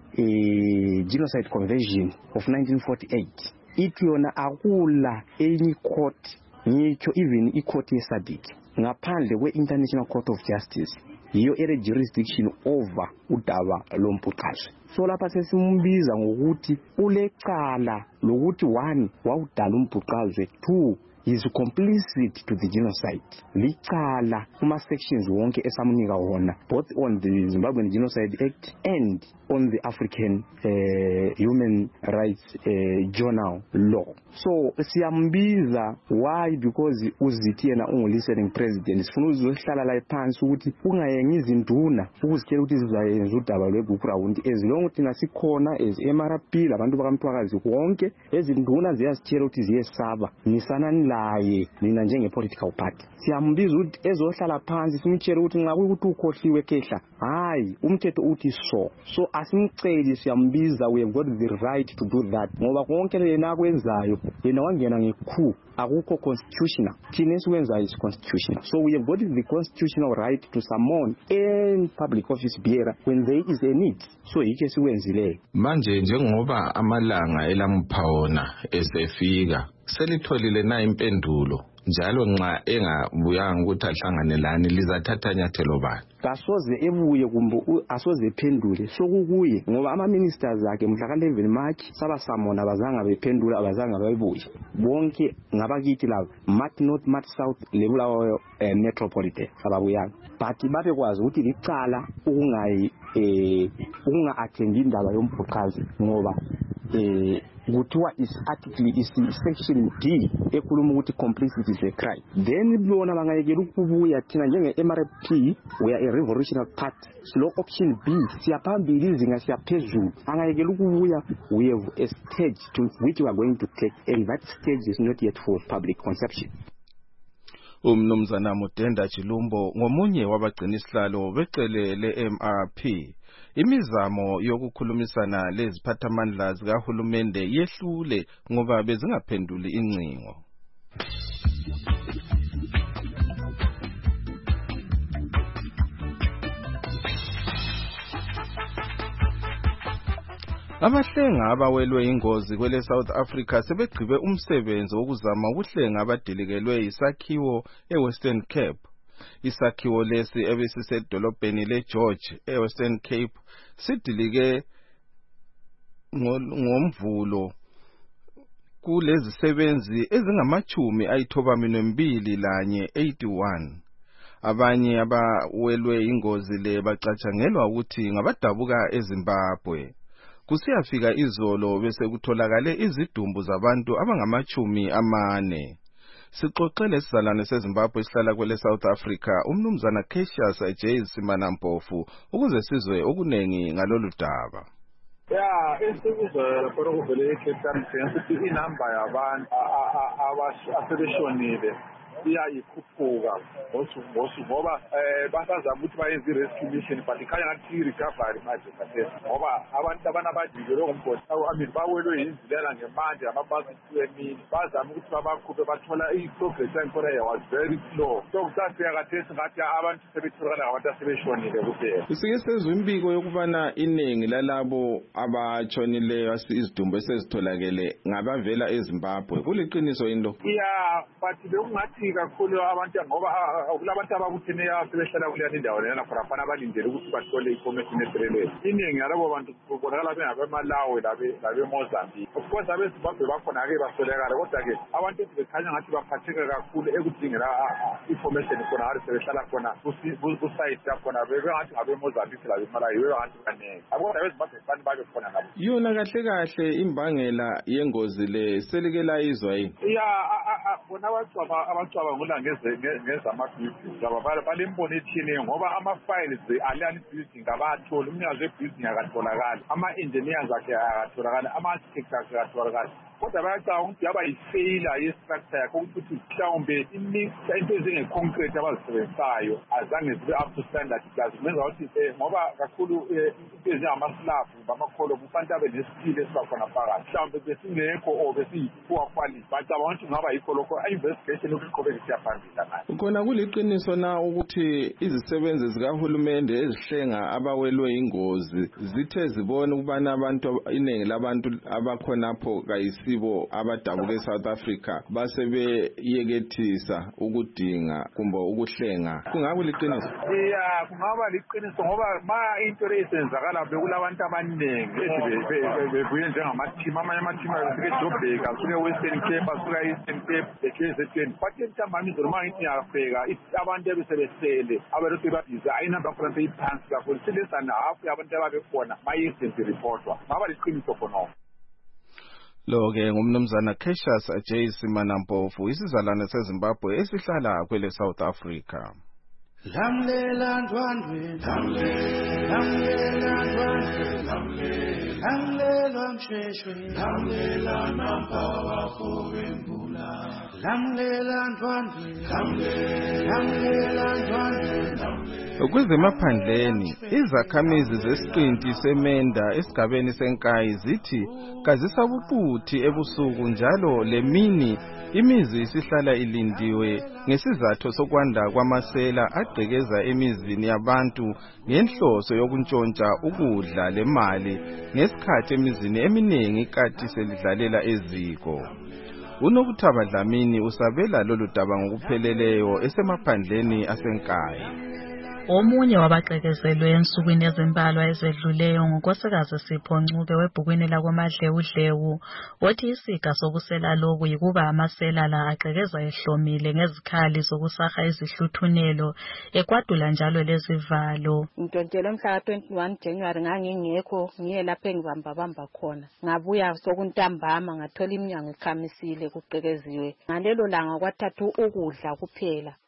eh Genocide Convention of nineteen forty-eight ithi yona akula enye court ngitsho even i-court yeSADC ngaphandle kwe-International Court of Justice yiyo ere jurisdiction over udaba lomphuqazi. So lapha sesimbiza ngokuthi ulecala lokuthi one wawudala umphuqazi, two is complicit to the genocide. Licala kuma sections wonke esamunika wona both on the Zimbabwean Genocide Act and on the African uh, Human Rights uh, Journal law. So siyambiza why because uzithiyena ungu-listening president sifuna uzohlala la phansi ukuthi ungayengi izinduna ukuzitshela ukuthi sizayenza udaba lweGugurawundi as long ukuthi nasikhona as M R P labantu bakamthwakazi konke ezinduna ziyasitshela ukuthi ziyesaba nisanani laye nina njenge political party. Siyambiza ukuthi ezohlala phansi simtshela ukuthi nxa kuyikuthi ukhohliwe kehla hayi umthetho uthi so so asimceli siyambiza we have got the right to do that ngoba konke yena akwenzayo yena wangena ngekhu akukho constitutional thina esikwenzayo is constitutional. So we have got the constitutional right to summon any public office bearer when there is a need. So yike sikwenzile manje njengoba amalanga elamphaona esefika selitholile na impendulo njalo nxa engabuyanga ukuthi ahlanganelani lizathatha nyathelo bani kasoze ebuye kumbe asoze ephendule sokukuye ngoba ama ministers akhe mhla ka eleven March sabasamona bazanga bephendula abazanga bayibuye bonke ngabakithi labo Mat North Mat South lebulawayo eh, metropolitan ababuyanga but babe kwazi ukuthi licala ukungayi eh ukunga attend indaba yomphuqazi ngoba eh kuthiwa is article is section D ekhuluma ukuthi complicity is a crime. Then bona bangayekela ukubuya thina njenge M R P we are a revolutionary party. Slow option B siyaphambili izinga siyaphezulu angayekela ukubuya we have a stage to which we are going to take and that stage is not yet for public consumption. Umnumzana Mudenda Chilumbo ngomunye wabagcina isihlalo becele le-M R P. Imizamo yokukhulumisana leziphathamandla zikahulumende yehlule ngoba bezingaphenduli incingo. Abahlenga abawelwe ingozi kwele South Africa sebegqibe umsebenzi wokuzama ukuhlenga abadilikelwe isakhiwo eWestern Cape. Isakhiwo lesi ebesisedolobheni leGeorge eWestern Cape sidilike ngomvulo kulezi sebenzi ezingamachumi ayithobamine mbili lanye eighty-one. Abanye abawelwe ingozi le bacatshangelwa ukuthi ngabadabuka eZimbabwe. Kusiyafika izolo bese kutholakale izidumbu zabantu abangamachumi amane. Sixoxele isizalwane seZimbabwe esihlala kwele South Africa umnumzana Cassius J Simanampofu ukuze sizwe okunengi ngalolu daba. Yeah, esikuzo lapho kuvele eCape Town ukuthi inamba yabantu abasebeshonile iyayikhuphuka ngosuku ngoba eh basazama ukuthi bayenze rescue mission but ikhanya ngathi i-recovery manje kathesi ngoba abantu abanabadilwe ngombhodi amin bawelwe yinzilela ngemanje amabhasi emini bazama ukuthi babakhuphe bathola i-progress yakhona was very slow so kusafika kathesi ngathi abantu sebetholakala ngabantu asebeshonile kuphela. Isike sezwe imbiko yokubana iningi lalabo abatshonileyo izidumbu esezitholakele ngabavela eZimbabwe kuliqiniso yini lo? Yeah, but bekungathi kakhulu abantu ngoba kulabantu ababutheneyo sebehlala kuleyani indawo lena khona fana balindele ukuthi bathole information ephelele. Iningi yalabo bantu kubonakala bengabemalawi labe labe Mozambique. Of course abeZimbabwe bakhona ke basolekala kodwa ke abantu bekhanya ngathi baphatheka kakhulu ekudingela information khona hali sebehlala khona kusite yakhona bengathi ngabe Mozambique labe Malawi bengathi kanenge. Abona abeZimbabwe fana babe khona nabo. Yona kahle kahle imbangela yengozi le selikela izwa yini? Yeah, bona abantu abantu abangula ngeze ngezamabhizinisi ababala balembona ethini ngoba ama-files aliyani building abathola umnikazi webuilding akatholakala ama-engineers akhe akatholakala ama-architects akhe akatholakala kodwa bayacanga ukuthi yaba yifeyila yestructure yakho ukuthi mhlawumbe imixture into ezinge-concrete abazisebenzisayo azange zibe up to standard kazimenza ukuthi ngoba kakhulu into ezingamaslavu ngamakholo kufanele abe nesitile esibakhona phakathi mhlawumbe besingekho or besiyi-poor quality bacaba ukuthi kungaba yikho lokho investigation yokuqhubeka isiyaphambili ngayo. Khona kuliqiniso na ukuthi izisebenzi zikahulumende ezihlenga abawelwe ingozi zithe zibone ukubana abantu iningi labantu abakhonapho kayisibo abadabuke eSouth Africa base beyekethisa ukudinga kumbe ukuhlenga kungaba liqiniso? Yeah, kungaba liqiniso ngoba ma into lesenzakala bekulabantu abaningi bebuye njengamateam amanye amateam asuke eJoburg asuke eWestern Cape asuke eEastern Cape K Z N bathi mhlawumbe izoluma ngithi ngiyafika abantu ebesebesele abalokhu badizayina bakhona seyiphansi kakhulu silesa nahafu yabantu ababekhona bayisenze reportwa ngaba liqiniso khona. Lo-ke ngumnumzana Cassius J Simanampofu isizalwane seZimbabwe esihlala kwele South Africa. Lamlela ndwandwe lamlela lamlela ndwandwe lamlela lamlela msheshwe lamlela nampawa kuvembula lamlela ndwandwe lamlela lamlela ndwandwe. Kwezemaphandleni izakhamizi zesiqinti semenda esigabeni senkayi zithi kazisabuquthi ebusuku njalo lemini imizi isihlala ilindiwe ngesizathu sokwanda kwamasela agqekeza emizini yabantu ngenhloso yokuntshontsha ukudla lemali ngesikhathi emizini eminingi kati selidlalela eziko. Unokuthaba Dlamini usabela lolu daba ngokupheleleyo esemaphandleni asenkayi. Omunye wabaqekezelwe ensukwini ezimbalwa ezedluleyo ngunkosikazi Sipho Ncube webhukwini lakwaMadlewudlewu othi isiga sobusela lobu yikuba amasela la aqekezwa ehlomile ngezikhali zokusaha izihluthunelo ekwadula njalo lezivalo. Ntontelo mhla twenty-one January ngangingekho ngiye lapha engibamba bamba khona ngabuya sokuntambama ngathola iminyango ikhamisile kuqekeziwe ngalelo langa kwathathu ukudla kuphela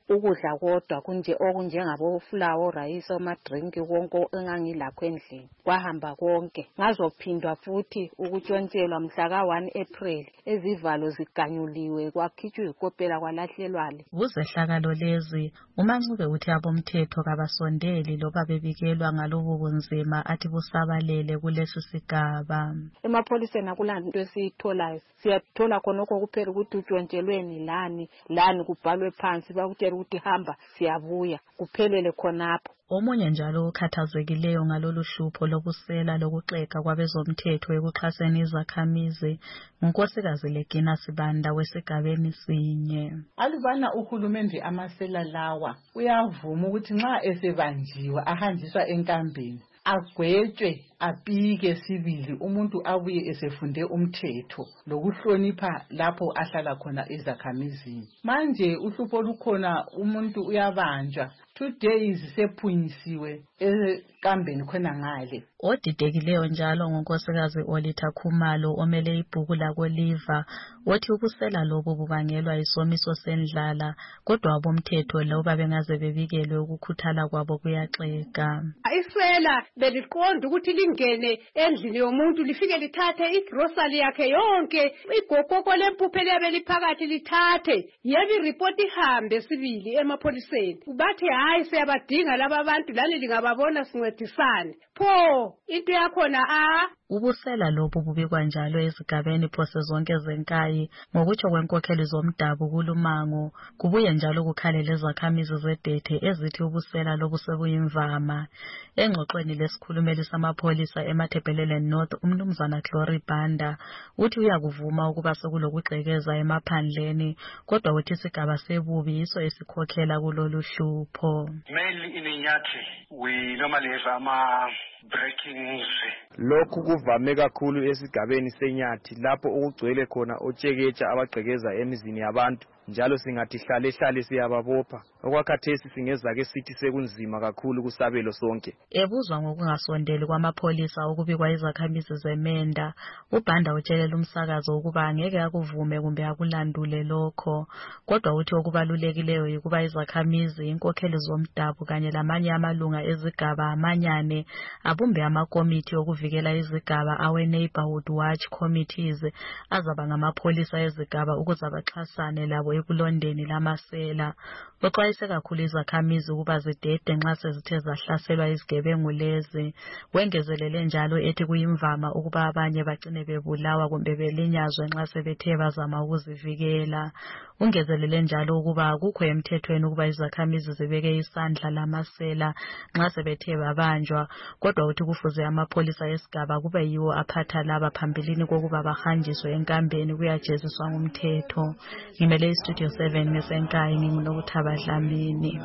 ukudla kodwa kunje okunjengabo flour, rice, amadrink konke engangilakho endlini kwahamba konke. Ngazophindwa futhi ukutshontshelwa mhla ka one April ezivalo ziganyuliwe kwakhitshwa ikopela kwalahlelwale. Kuzehlakalo lezi uMancube uthi abomthetho kabasondeli loba bebikelwa ngalobu bunzima athi busabalele kulesi sigaba. Emapholiseni akulanto esiyitholayo, siyathola khonokho kuphela ukuthi utshontshelweni lani lani kubhalwe phansi bakutshela ukuthi hamba siyabuya kuphelele khonapho. Omunye njalo ukhathazekileyo ngalolu hlupho lobusela lokuxeka kwabezomthetho ekuxhaseni izakhamizi unkosikazi Legina Sibanda wesigabeni sinye. Alubana uhulumende amasela lawa uyavuma ukuthi nxa esebanjiwe ahanjiswa enkambeni agwetshwe apike sibili umuntu abuye esefunde umthetho lokuhlonipha lapho ahlala khona ezakhamizini. Manje uhlupho lukhona umuntu uyabanjwa two days sephunyisiwe enkambeni khona ngale. Odidekileyo njalo ngonkosikazi Olita Khumalo omele ibhuku lako Liva othi ubusela lobo bubangelwa isomiso sendlala kodwa abomthetho loba bengaze bebikelwe ukukhuthala kwabo kuyaxeka. Isela beliqonda ukuthi lingene endlini yomuntu lifike lithathe igrocery yakhe yonke igokoko lempuphu eliyabe liphakathi lithathe yebi report ihambe sibili emapholiseni bathi hayi siyabadinga laba abantu lani lingababona sincedisane pho into yakhona a ubusela lobu bubikwa njalo ezigabeni phose zonke zenkayi ngokutsho kwenkokheli zomdabu kulumango kubuye njalo kukhalele izakhamizi zedethe ezithi ubusela lobu sebuyimvama. Engxoxweni lesikhulumeli samapholisa eMatabeleland North umnumzana Glory Banda uthi uyakuvuma ukuba sekulokugqekeza emaphandleni kodwa uthi isigaba sebubi yiso esikhokhela kulolu hlupho. Mainly in Inyathi we normally have ama breakings. Lokhu kuvame kakhulu esigabeni seNyathi lapho ukugcwele khona otsheketsha abagqekeza emizini yabantu njalo singathi hlale hlale siyababopha okwakhathesi singeza ke sithi sekunzima kakhulu kusabelo sonke. Ebuzwa ngokungasondeli kwamapholisa ukubikwa izakhamizi zeMenda uBhanda utshelela umsakazo ukuba angeke akuvume kumbe akulandule lokho kodwa uthi okubalulekileyo ukuba izakhamizi inkokheli zomdabu kanye lamanye amalunga ezigaba amanyane abumbe amakomiti okuvikela izigaba awe neighborhood watch committees azaba ngamapholisa ezigaba ukuze abaxhasane labo ekulondeni lamasela. Uxwayise kakhulu izakhamizi ukuba zidede nxa sezithe zahlaselwa izigebengu lezi. Wengezelele njalo ethi kuyimvama ukuba abanye bagcine bebulawa kumbe belinyazwe nxa sebethe bazama ukuzivikela. Ungezelele njalo ukuba akukho emthethweni ukuba izakhamizi zibeke isandla lamasela nxa sebethe babanjwa kodwa uthi kufuze amapholisa esigaba kube yiwo aphatha laba phambilini kokuba bahanjiswe enkambeni kuyajeziswa ngumthetho. Ngimele istudio seven ngesenkayi nginguNokuthaba Dlamini.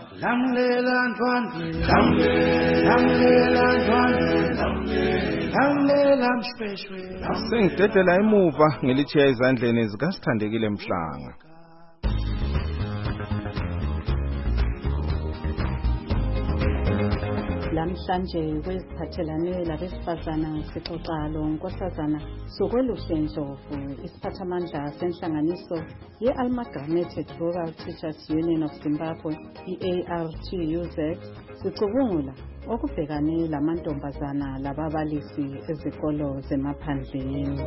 Lamlela ndwandwe lamlela ndwandwe lamlela mshweshwe. Sengidedela emuva ngilithiya izandleni zikaSithandekile Mhlanga. Lamhlanje kweziphathelane labesifazana sixoxa lo nkosazana Sokweluhle Ndlovu isiphathamandla senhlanganiso ye-Amalgamated Rural Teachers Union of Zimbabwe i-A R T U Z sicubungula okubhekane lamantombazana lababalisi ezikolo zemaphandleni.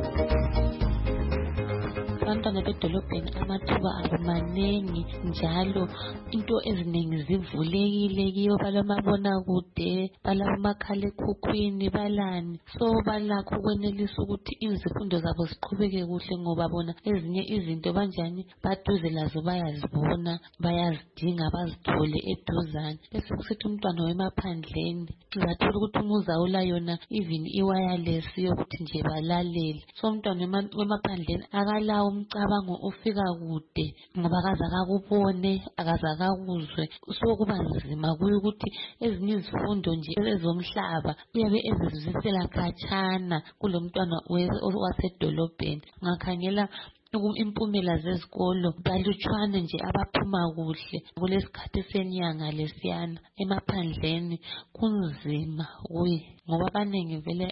Abantwana bedolobheni amathuba abo manengi njalo into eziningi zivulekile kiyo balamabona kude balamakhalekhukhukhwini balani so balakho ukwenelisa ukuthi izifundo zabo ziqhubeke kuhle ngoba bona ezinye izinto banjani baduze lazo bayazibona bayazidinga bazithole eduzane bese kusithi umntwana wemaphandleni uzathola ukuthi umuzawula yona even i-wireless yokuthi nje balalele so umntwana wemaphandleni akalawo umcabango ufika kude ngoba akaza akakubone akaza akakuzwe so kuba nzima kuyo ukuthi ezinye izifundo nje ezomhlaba uyabe ezizisela khatshana kulomntwana wasedolobheni. Ngakhangela impumela zezikolo balutshwane nje abaphuma kuhle kulesikhathi senyanga lesiyana emaphandleni kunzima kuye. ngoba abaningi vele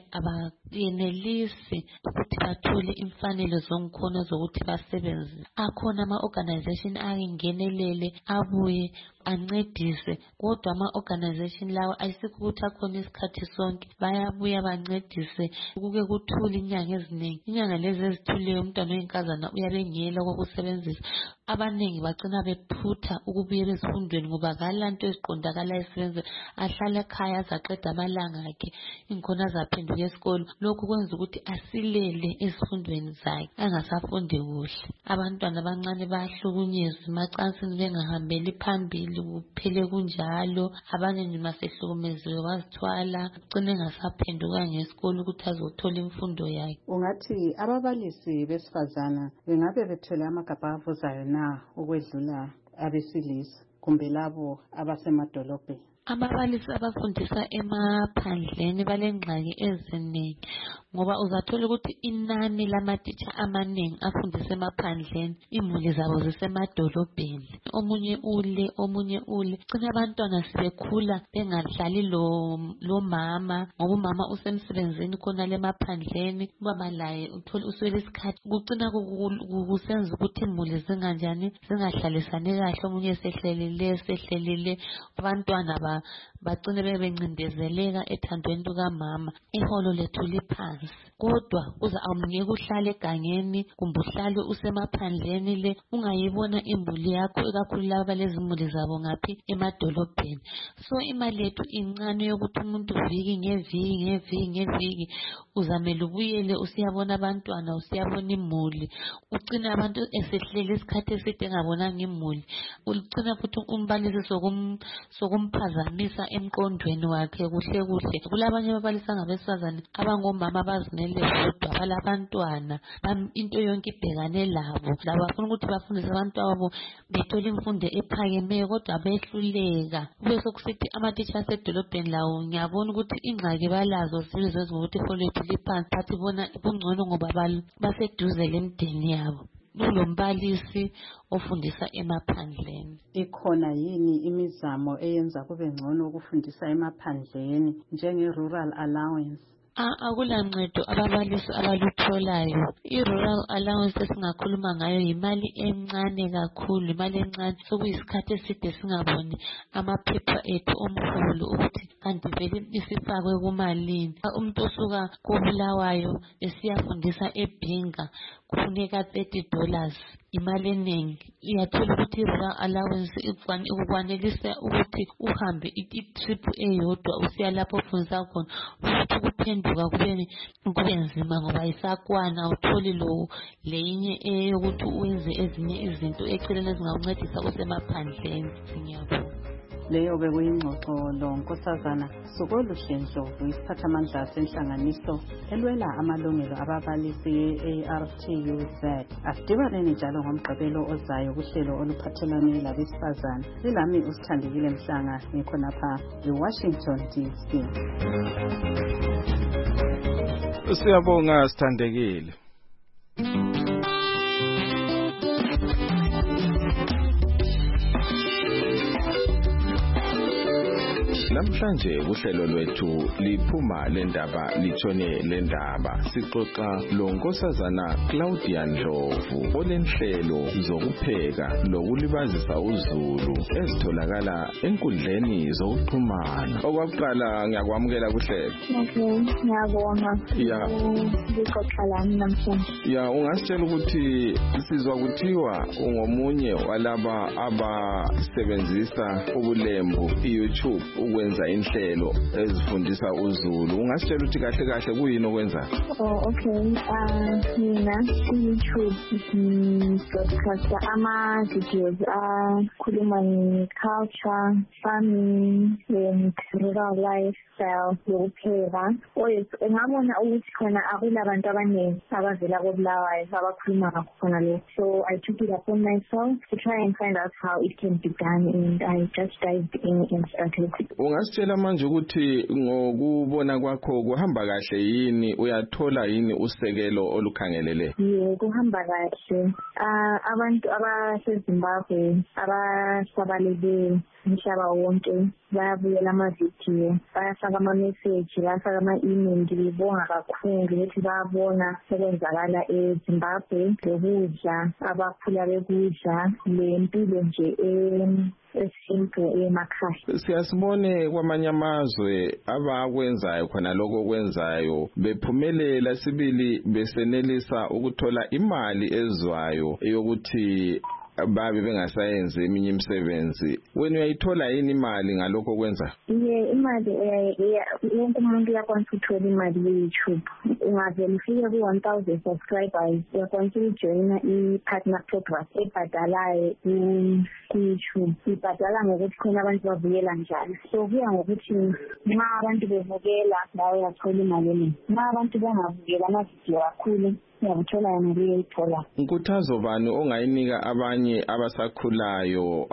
abayenelisi ukuthi bathole imfanelo zongkhona zokuthi basebenze. Akhona ama-organization ayingenelele abuye ancedise, kodwa ama-organization lawo ayisikho ukuthi akhona isikhathi sonke, bayabuya bancedise kuke kuthule inyanga eziningi. Inyanga lezi ezithuleyo umntwana oyinkazana uyabengela kokusebenzisa. Abaningi bagcina bephutha ukubuyela ezifundweni ngoba akalanto eziqondakala esebenze, ahlala ekhaya azaqeda amalanga akhe inkhona azaphenduka esikolo. Lokhu kwenza ukuthi asilele ezifundweni zakhe angasafundi kuhle. Abantwana abancane bayahlukunyezwa emacansini bengahambeli phambili, kuphele kunjalo. Abanye nje masehlukumeziwe bazithwala ugcine engasaphenduka ngesikolo ukuthi azothola imfundo yakhe. Ungathi ababalisi besifazana bengabe bethwele amagabha avuzayo na ukwedlula abesilisa kumbe labo abasemadolobheni? Ababalisi abafundisa emaphandleni balengxaki eziningi ngoba uzathola ukuthi inani lamatitsha amaningi afundisa emaphandleni imuli zabo zisemadolobheni. Omunye ule omunye ule cina abantwana sibekhula bengadlali lo lo mama ngoba umama usemsebenzini khona lemaphandleni, ubaba laye uthola uswele isikhathi. Kucina kusenza ukuthi imuli zinganjani zingahlalisani kahle, omunye sehlelile sehlelile abantwana ba bagcine bebencindezeleka ethandweni lukamama. Iholo lethu liphansi, kodwa uza amngeke uhlale egangeni kumbe uhlale usemaphandleni le ungayibona imuli yakho, ikakhulu laba lezimuli zabo ngaphi emadolobheni. So imali yethu incane yokuthi umuntu viki ngeviki ngeviki ngeviki uzamele ubuyele usiyabona abantwana usiyabona imuli. Ucina abantu esehlele isikhathi eside engabonanga imuli. Ucina futhi umbalisi sokum sokumphazamisa emqondweni wakhe kuhle kuhle. Kulabanye ababalisi angabesifazane abangomama abazinele kodwa balabantwana into yonke ibhekane labo. Labo bafuna ukuthi bafundise abantwabo bethola imfundo ephakemeyo kodwa behluleka. Kube sokusithi amatitsha asedolobheni lawo ngiyabona ukuthi ingxaki balazo zizo zokuthi iholo lethu liphansi, bathi bona kungcono ngoba baseduze lemdeni yabo. Kulombalisi ofundisa emaphandleni. Ikhona yini imizamo eyenza kube ngcono ukufundisa emaphandleni njenge rural allowance? Akulancedo ababalisi abalutholayo. I-rural allowance esingakhuluma ngayo yimali encane kakhulu, imali encane sokuyisikhathi eside singaboni amaphepha ethu omkhulu ukuthi kanti vele isifakwe kumalini. Umuntu osuka koBulawayo esiyafundisa eBhinga kufuneka thirty dollars, imali eningi. Iyathola ukuthi i-rural allowance ikwanelisa ukuthi uhambe i-trip eyodwa usiya lapho ufundisa khona, ukuthi kuphenduka kube kube nzima ngoba isakwana utholi lo leyinye eyokuthi uwenze ezinye izinto eceleni ezingakuncedisa kusemaphandleni. Ngiyabonga. Leyo bekuyingxoxo lo Nkosazana Sokoluhle Ndlovu, isiphathamandla senhlanganiso elwela amalungelo ababalisi ye-A R T U Z. Asidibaneni njalo ngomgqibelo ozayo kuhlelo oluphathelane labesifazane. Lilami uSithandekile Mhlanga ngikhonapha eWashington D C. Siyabonga Sithandekile. Namhlanje kuhlelo lwethu liphuma lendaba litshone lendaba sixoxa lo Nkosazana Claudia Ndlovu olenhlelo zokupheka lokulibazisa uZulu ezitholakala enkundleni zokuxhumana. Okwakuqala ngiyakwamukela kuhlelo. Okay, ngiyabonga. Ya. Ngixoxa lami namhlanje. Ya, ungasitshela ukuthi sizwa kuthiwa ungomunye walaba abasebenzisa ubulembu i-YouTube ukwenza inhlelo ezifundisa uZulu. Ungasitshela ukuthi kahle kahle kuyini okwenza? Oh, okay. Ah, mina ku-YouTube ngibroadcasta ama videos akhuluma nge-culture, farming, and rural lifestyle yokupheka. Oye, ngabona ukuthi khona akulabantu abaningi abavela koBulawayo abakhuluma ngakhona lokho. So I took it upon myself to try and find out how it can be done, and I just dived in and started. Ungasitshela manje ukuthi ngokubona kwakho kuhamba kahle yini, uyathola yini usekelo olukhangelele? Yebo, kuhamba kahle. Ah, abantu abaseZimbabwe abasabalele umhlaba wonke bayabuyela amavidiyo, bayafaka ama-message, bayafaka ama-email. Ngibonga kakhulu ukuthi bayabona sekwenzakala eZimbabwe, lokudla abakhula bekudla, le mpilo nje esinto emakhaya. Siyasibone kwamanye amazwe abakwenzayo khona lokho okwenzayo bephumelela, sibili besenelisa ukuthola imali ezwayo yokuthi babe bengasayenzi eminye imisebenzi. Wena uyayithola yini imali ngalokho okwenza? Ye, imali wonke umuntu uyakwanisa ukuthola imali ku-YouTube. Ungavele ufike ku-one thousand subscribers, uyakwanisa ukujoyina i-partner program ebhadalayo ku-YouTube. Ibhadala ngokuthi khona abantu babukela njalo. So kuya ngokuthi nxa abantu bebukela lawe uyathola imali eningi. Nxa abantu bengabukela amavidiyo kakhulu uyakuthola yona uyayithola. Nkuthazo bani ongayinika abanye abasakhulayo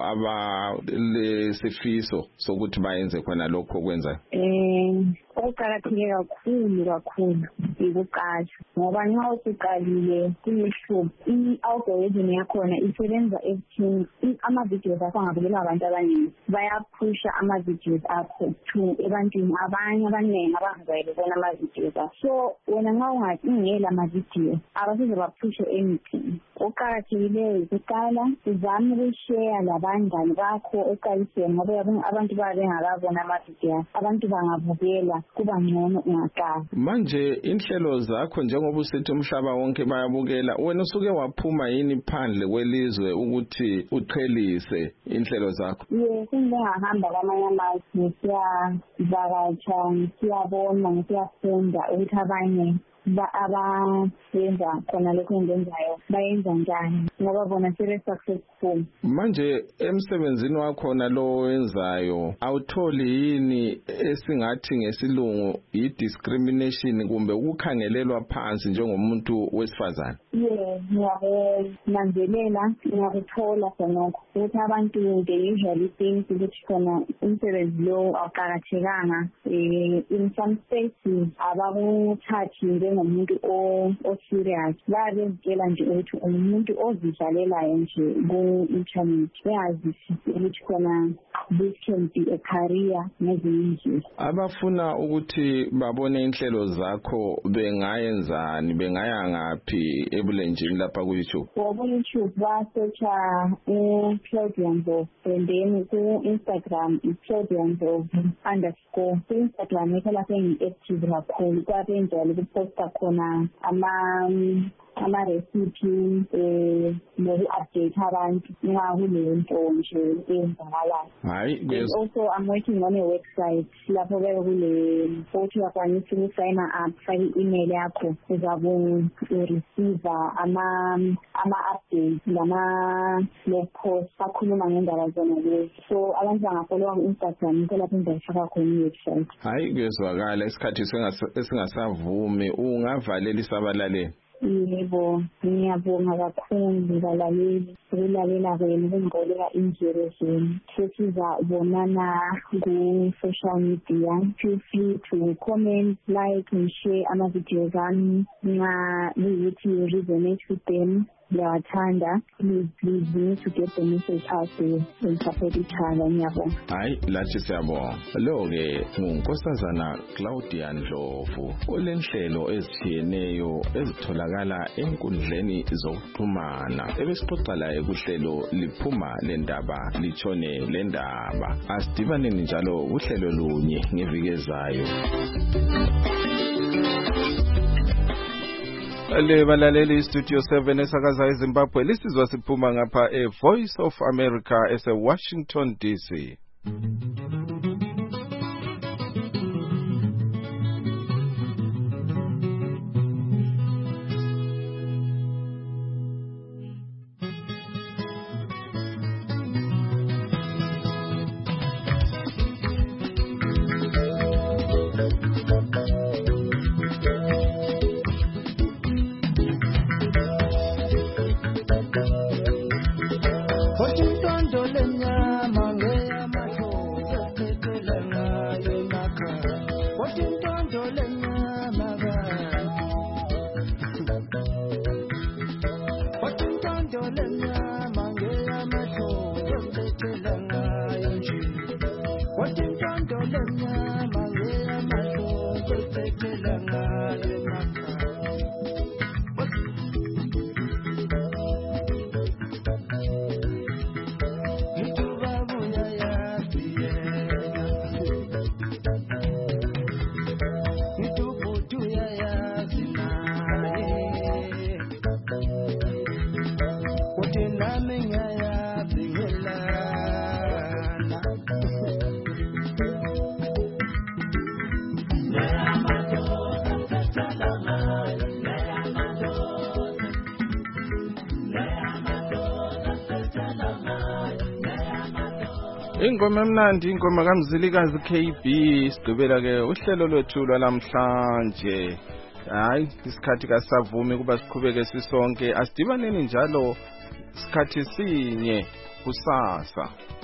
abalesifiso sokuthi bayenze khona lokho okwenzayo? Eh okuqakatheke kakhulu kakhulu ikuqala, ngoba nxa usuqalile ku-YouTube i-algorithm yakhona isebenza ekuthini ama-videos akho angabukelwa abantu abaningi, bayaphusha ama-videos akho to ebantwini abanye abaningi abangajwayele ukubona ama-videos akho. So wena nxa ungela ama-video abasize baphushe anything. Okuqakathekileyo ikuqala uzame ukushare labangani bakho eqaliseni, ngoba abantu baba bengakabona ama-video, abantu bangabukela kuba ngcono ungaqala. Manje inhlelo zakho njengoba usithi umhlaba wonke bayabukela, wena usuke waphuma yini phandle kwelizwe ukuthi uqhelise inhlelo zakho? Ye, sengihamba kwamanye amazwe siyavakatsha, siyabona, siyafunda ukuthi abanye abayenza khona lokho engenzayo bayenza njani, ngoba bona sebe-successful. Manje emsebenzini wakhona lo wenzayo awutholi yini esingathi ngesilungu i-discrimination kumbe ukukhangelelwa phansi njengomuntu wesifazane? Ye, ngiyakunanzelela, ngiyakuthola khonokho ukuthi abantu they usually think ukuthi khona umsebenzi lo awuqakathekanga. In some spaces abakuthathi njengomuntu o-serious, bayabezitshela nje ukuthi umuntu ozidlalelayo nje ku-internet, bengazisisi ukuthi khona this can be a career ngezinye indlela. Abafuna ukuthi babone inhlelo zakho bengayenzani, bengaya ngaphi ebulenjini lapha ku-YouTube? Ku-YouTube basearcha uClaudia Ndlovu, and then ku-Instagram iClaudia Ndlovu underscore. Ku-Instagram yikho lapho engi-active kakhulu, kwabe njalo kuposta khona ama ama-recipe eh noku-update abantu nxa kuleyo nto nje eyenzakalayo. Hayi, and also I'm working on a website lapho beke kule futhi uyakwanisa uku-signa up, fake i-email yakho uzaku-receive ama ama-updates lama-blog post akhuluma ngendaba zona lezi. So abantu bangafollowa ku-Instagram yikho lapho ngizayifaka khona i-website. Hayi, kuyezwakala isikhathi esingasavumi, ungavalela isabalaleli. Yebo, ngiyabonga kakhulu balaleli ukulalela kwenu ukungqoleka indlebe zenu. Sesizabonana ku-social media. Feel free to comment, like and share ama-videos ami nxa kuyikuthi you resonate with them. Yathanda, please, please, we need to get the message out there and support each other. Ngiyabonga. Hayi, lathi siyabonga. Lo-ke ngunkosazana Claudia Ndlovu olenhlelo ezitshiyeneyo ezitholakala enkundleni zokuxhumana. Ebesixoxa laye kuhlelo liphuma lendaba litshone lendaba. Asidibaneni njalo kuhlelo lunye ngeviki ezayo. Le balaleli Studio seven esakaza eZimbabwe lisizwa siphuma ngapha e Voice of America ese Washington D C. Washington dole nyama ngeya macho Ingoma emnandi, ingoma kaMzilikazi K B. Sigqibela ke uhlelo lwethu lwalamhlanje. Hayi, isikhathi kasavumi kuba siqhubeke sisonke. Asidibaneni njalo isikhathi sinye kusasa.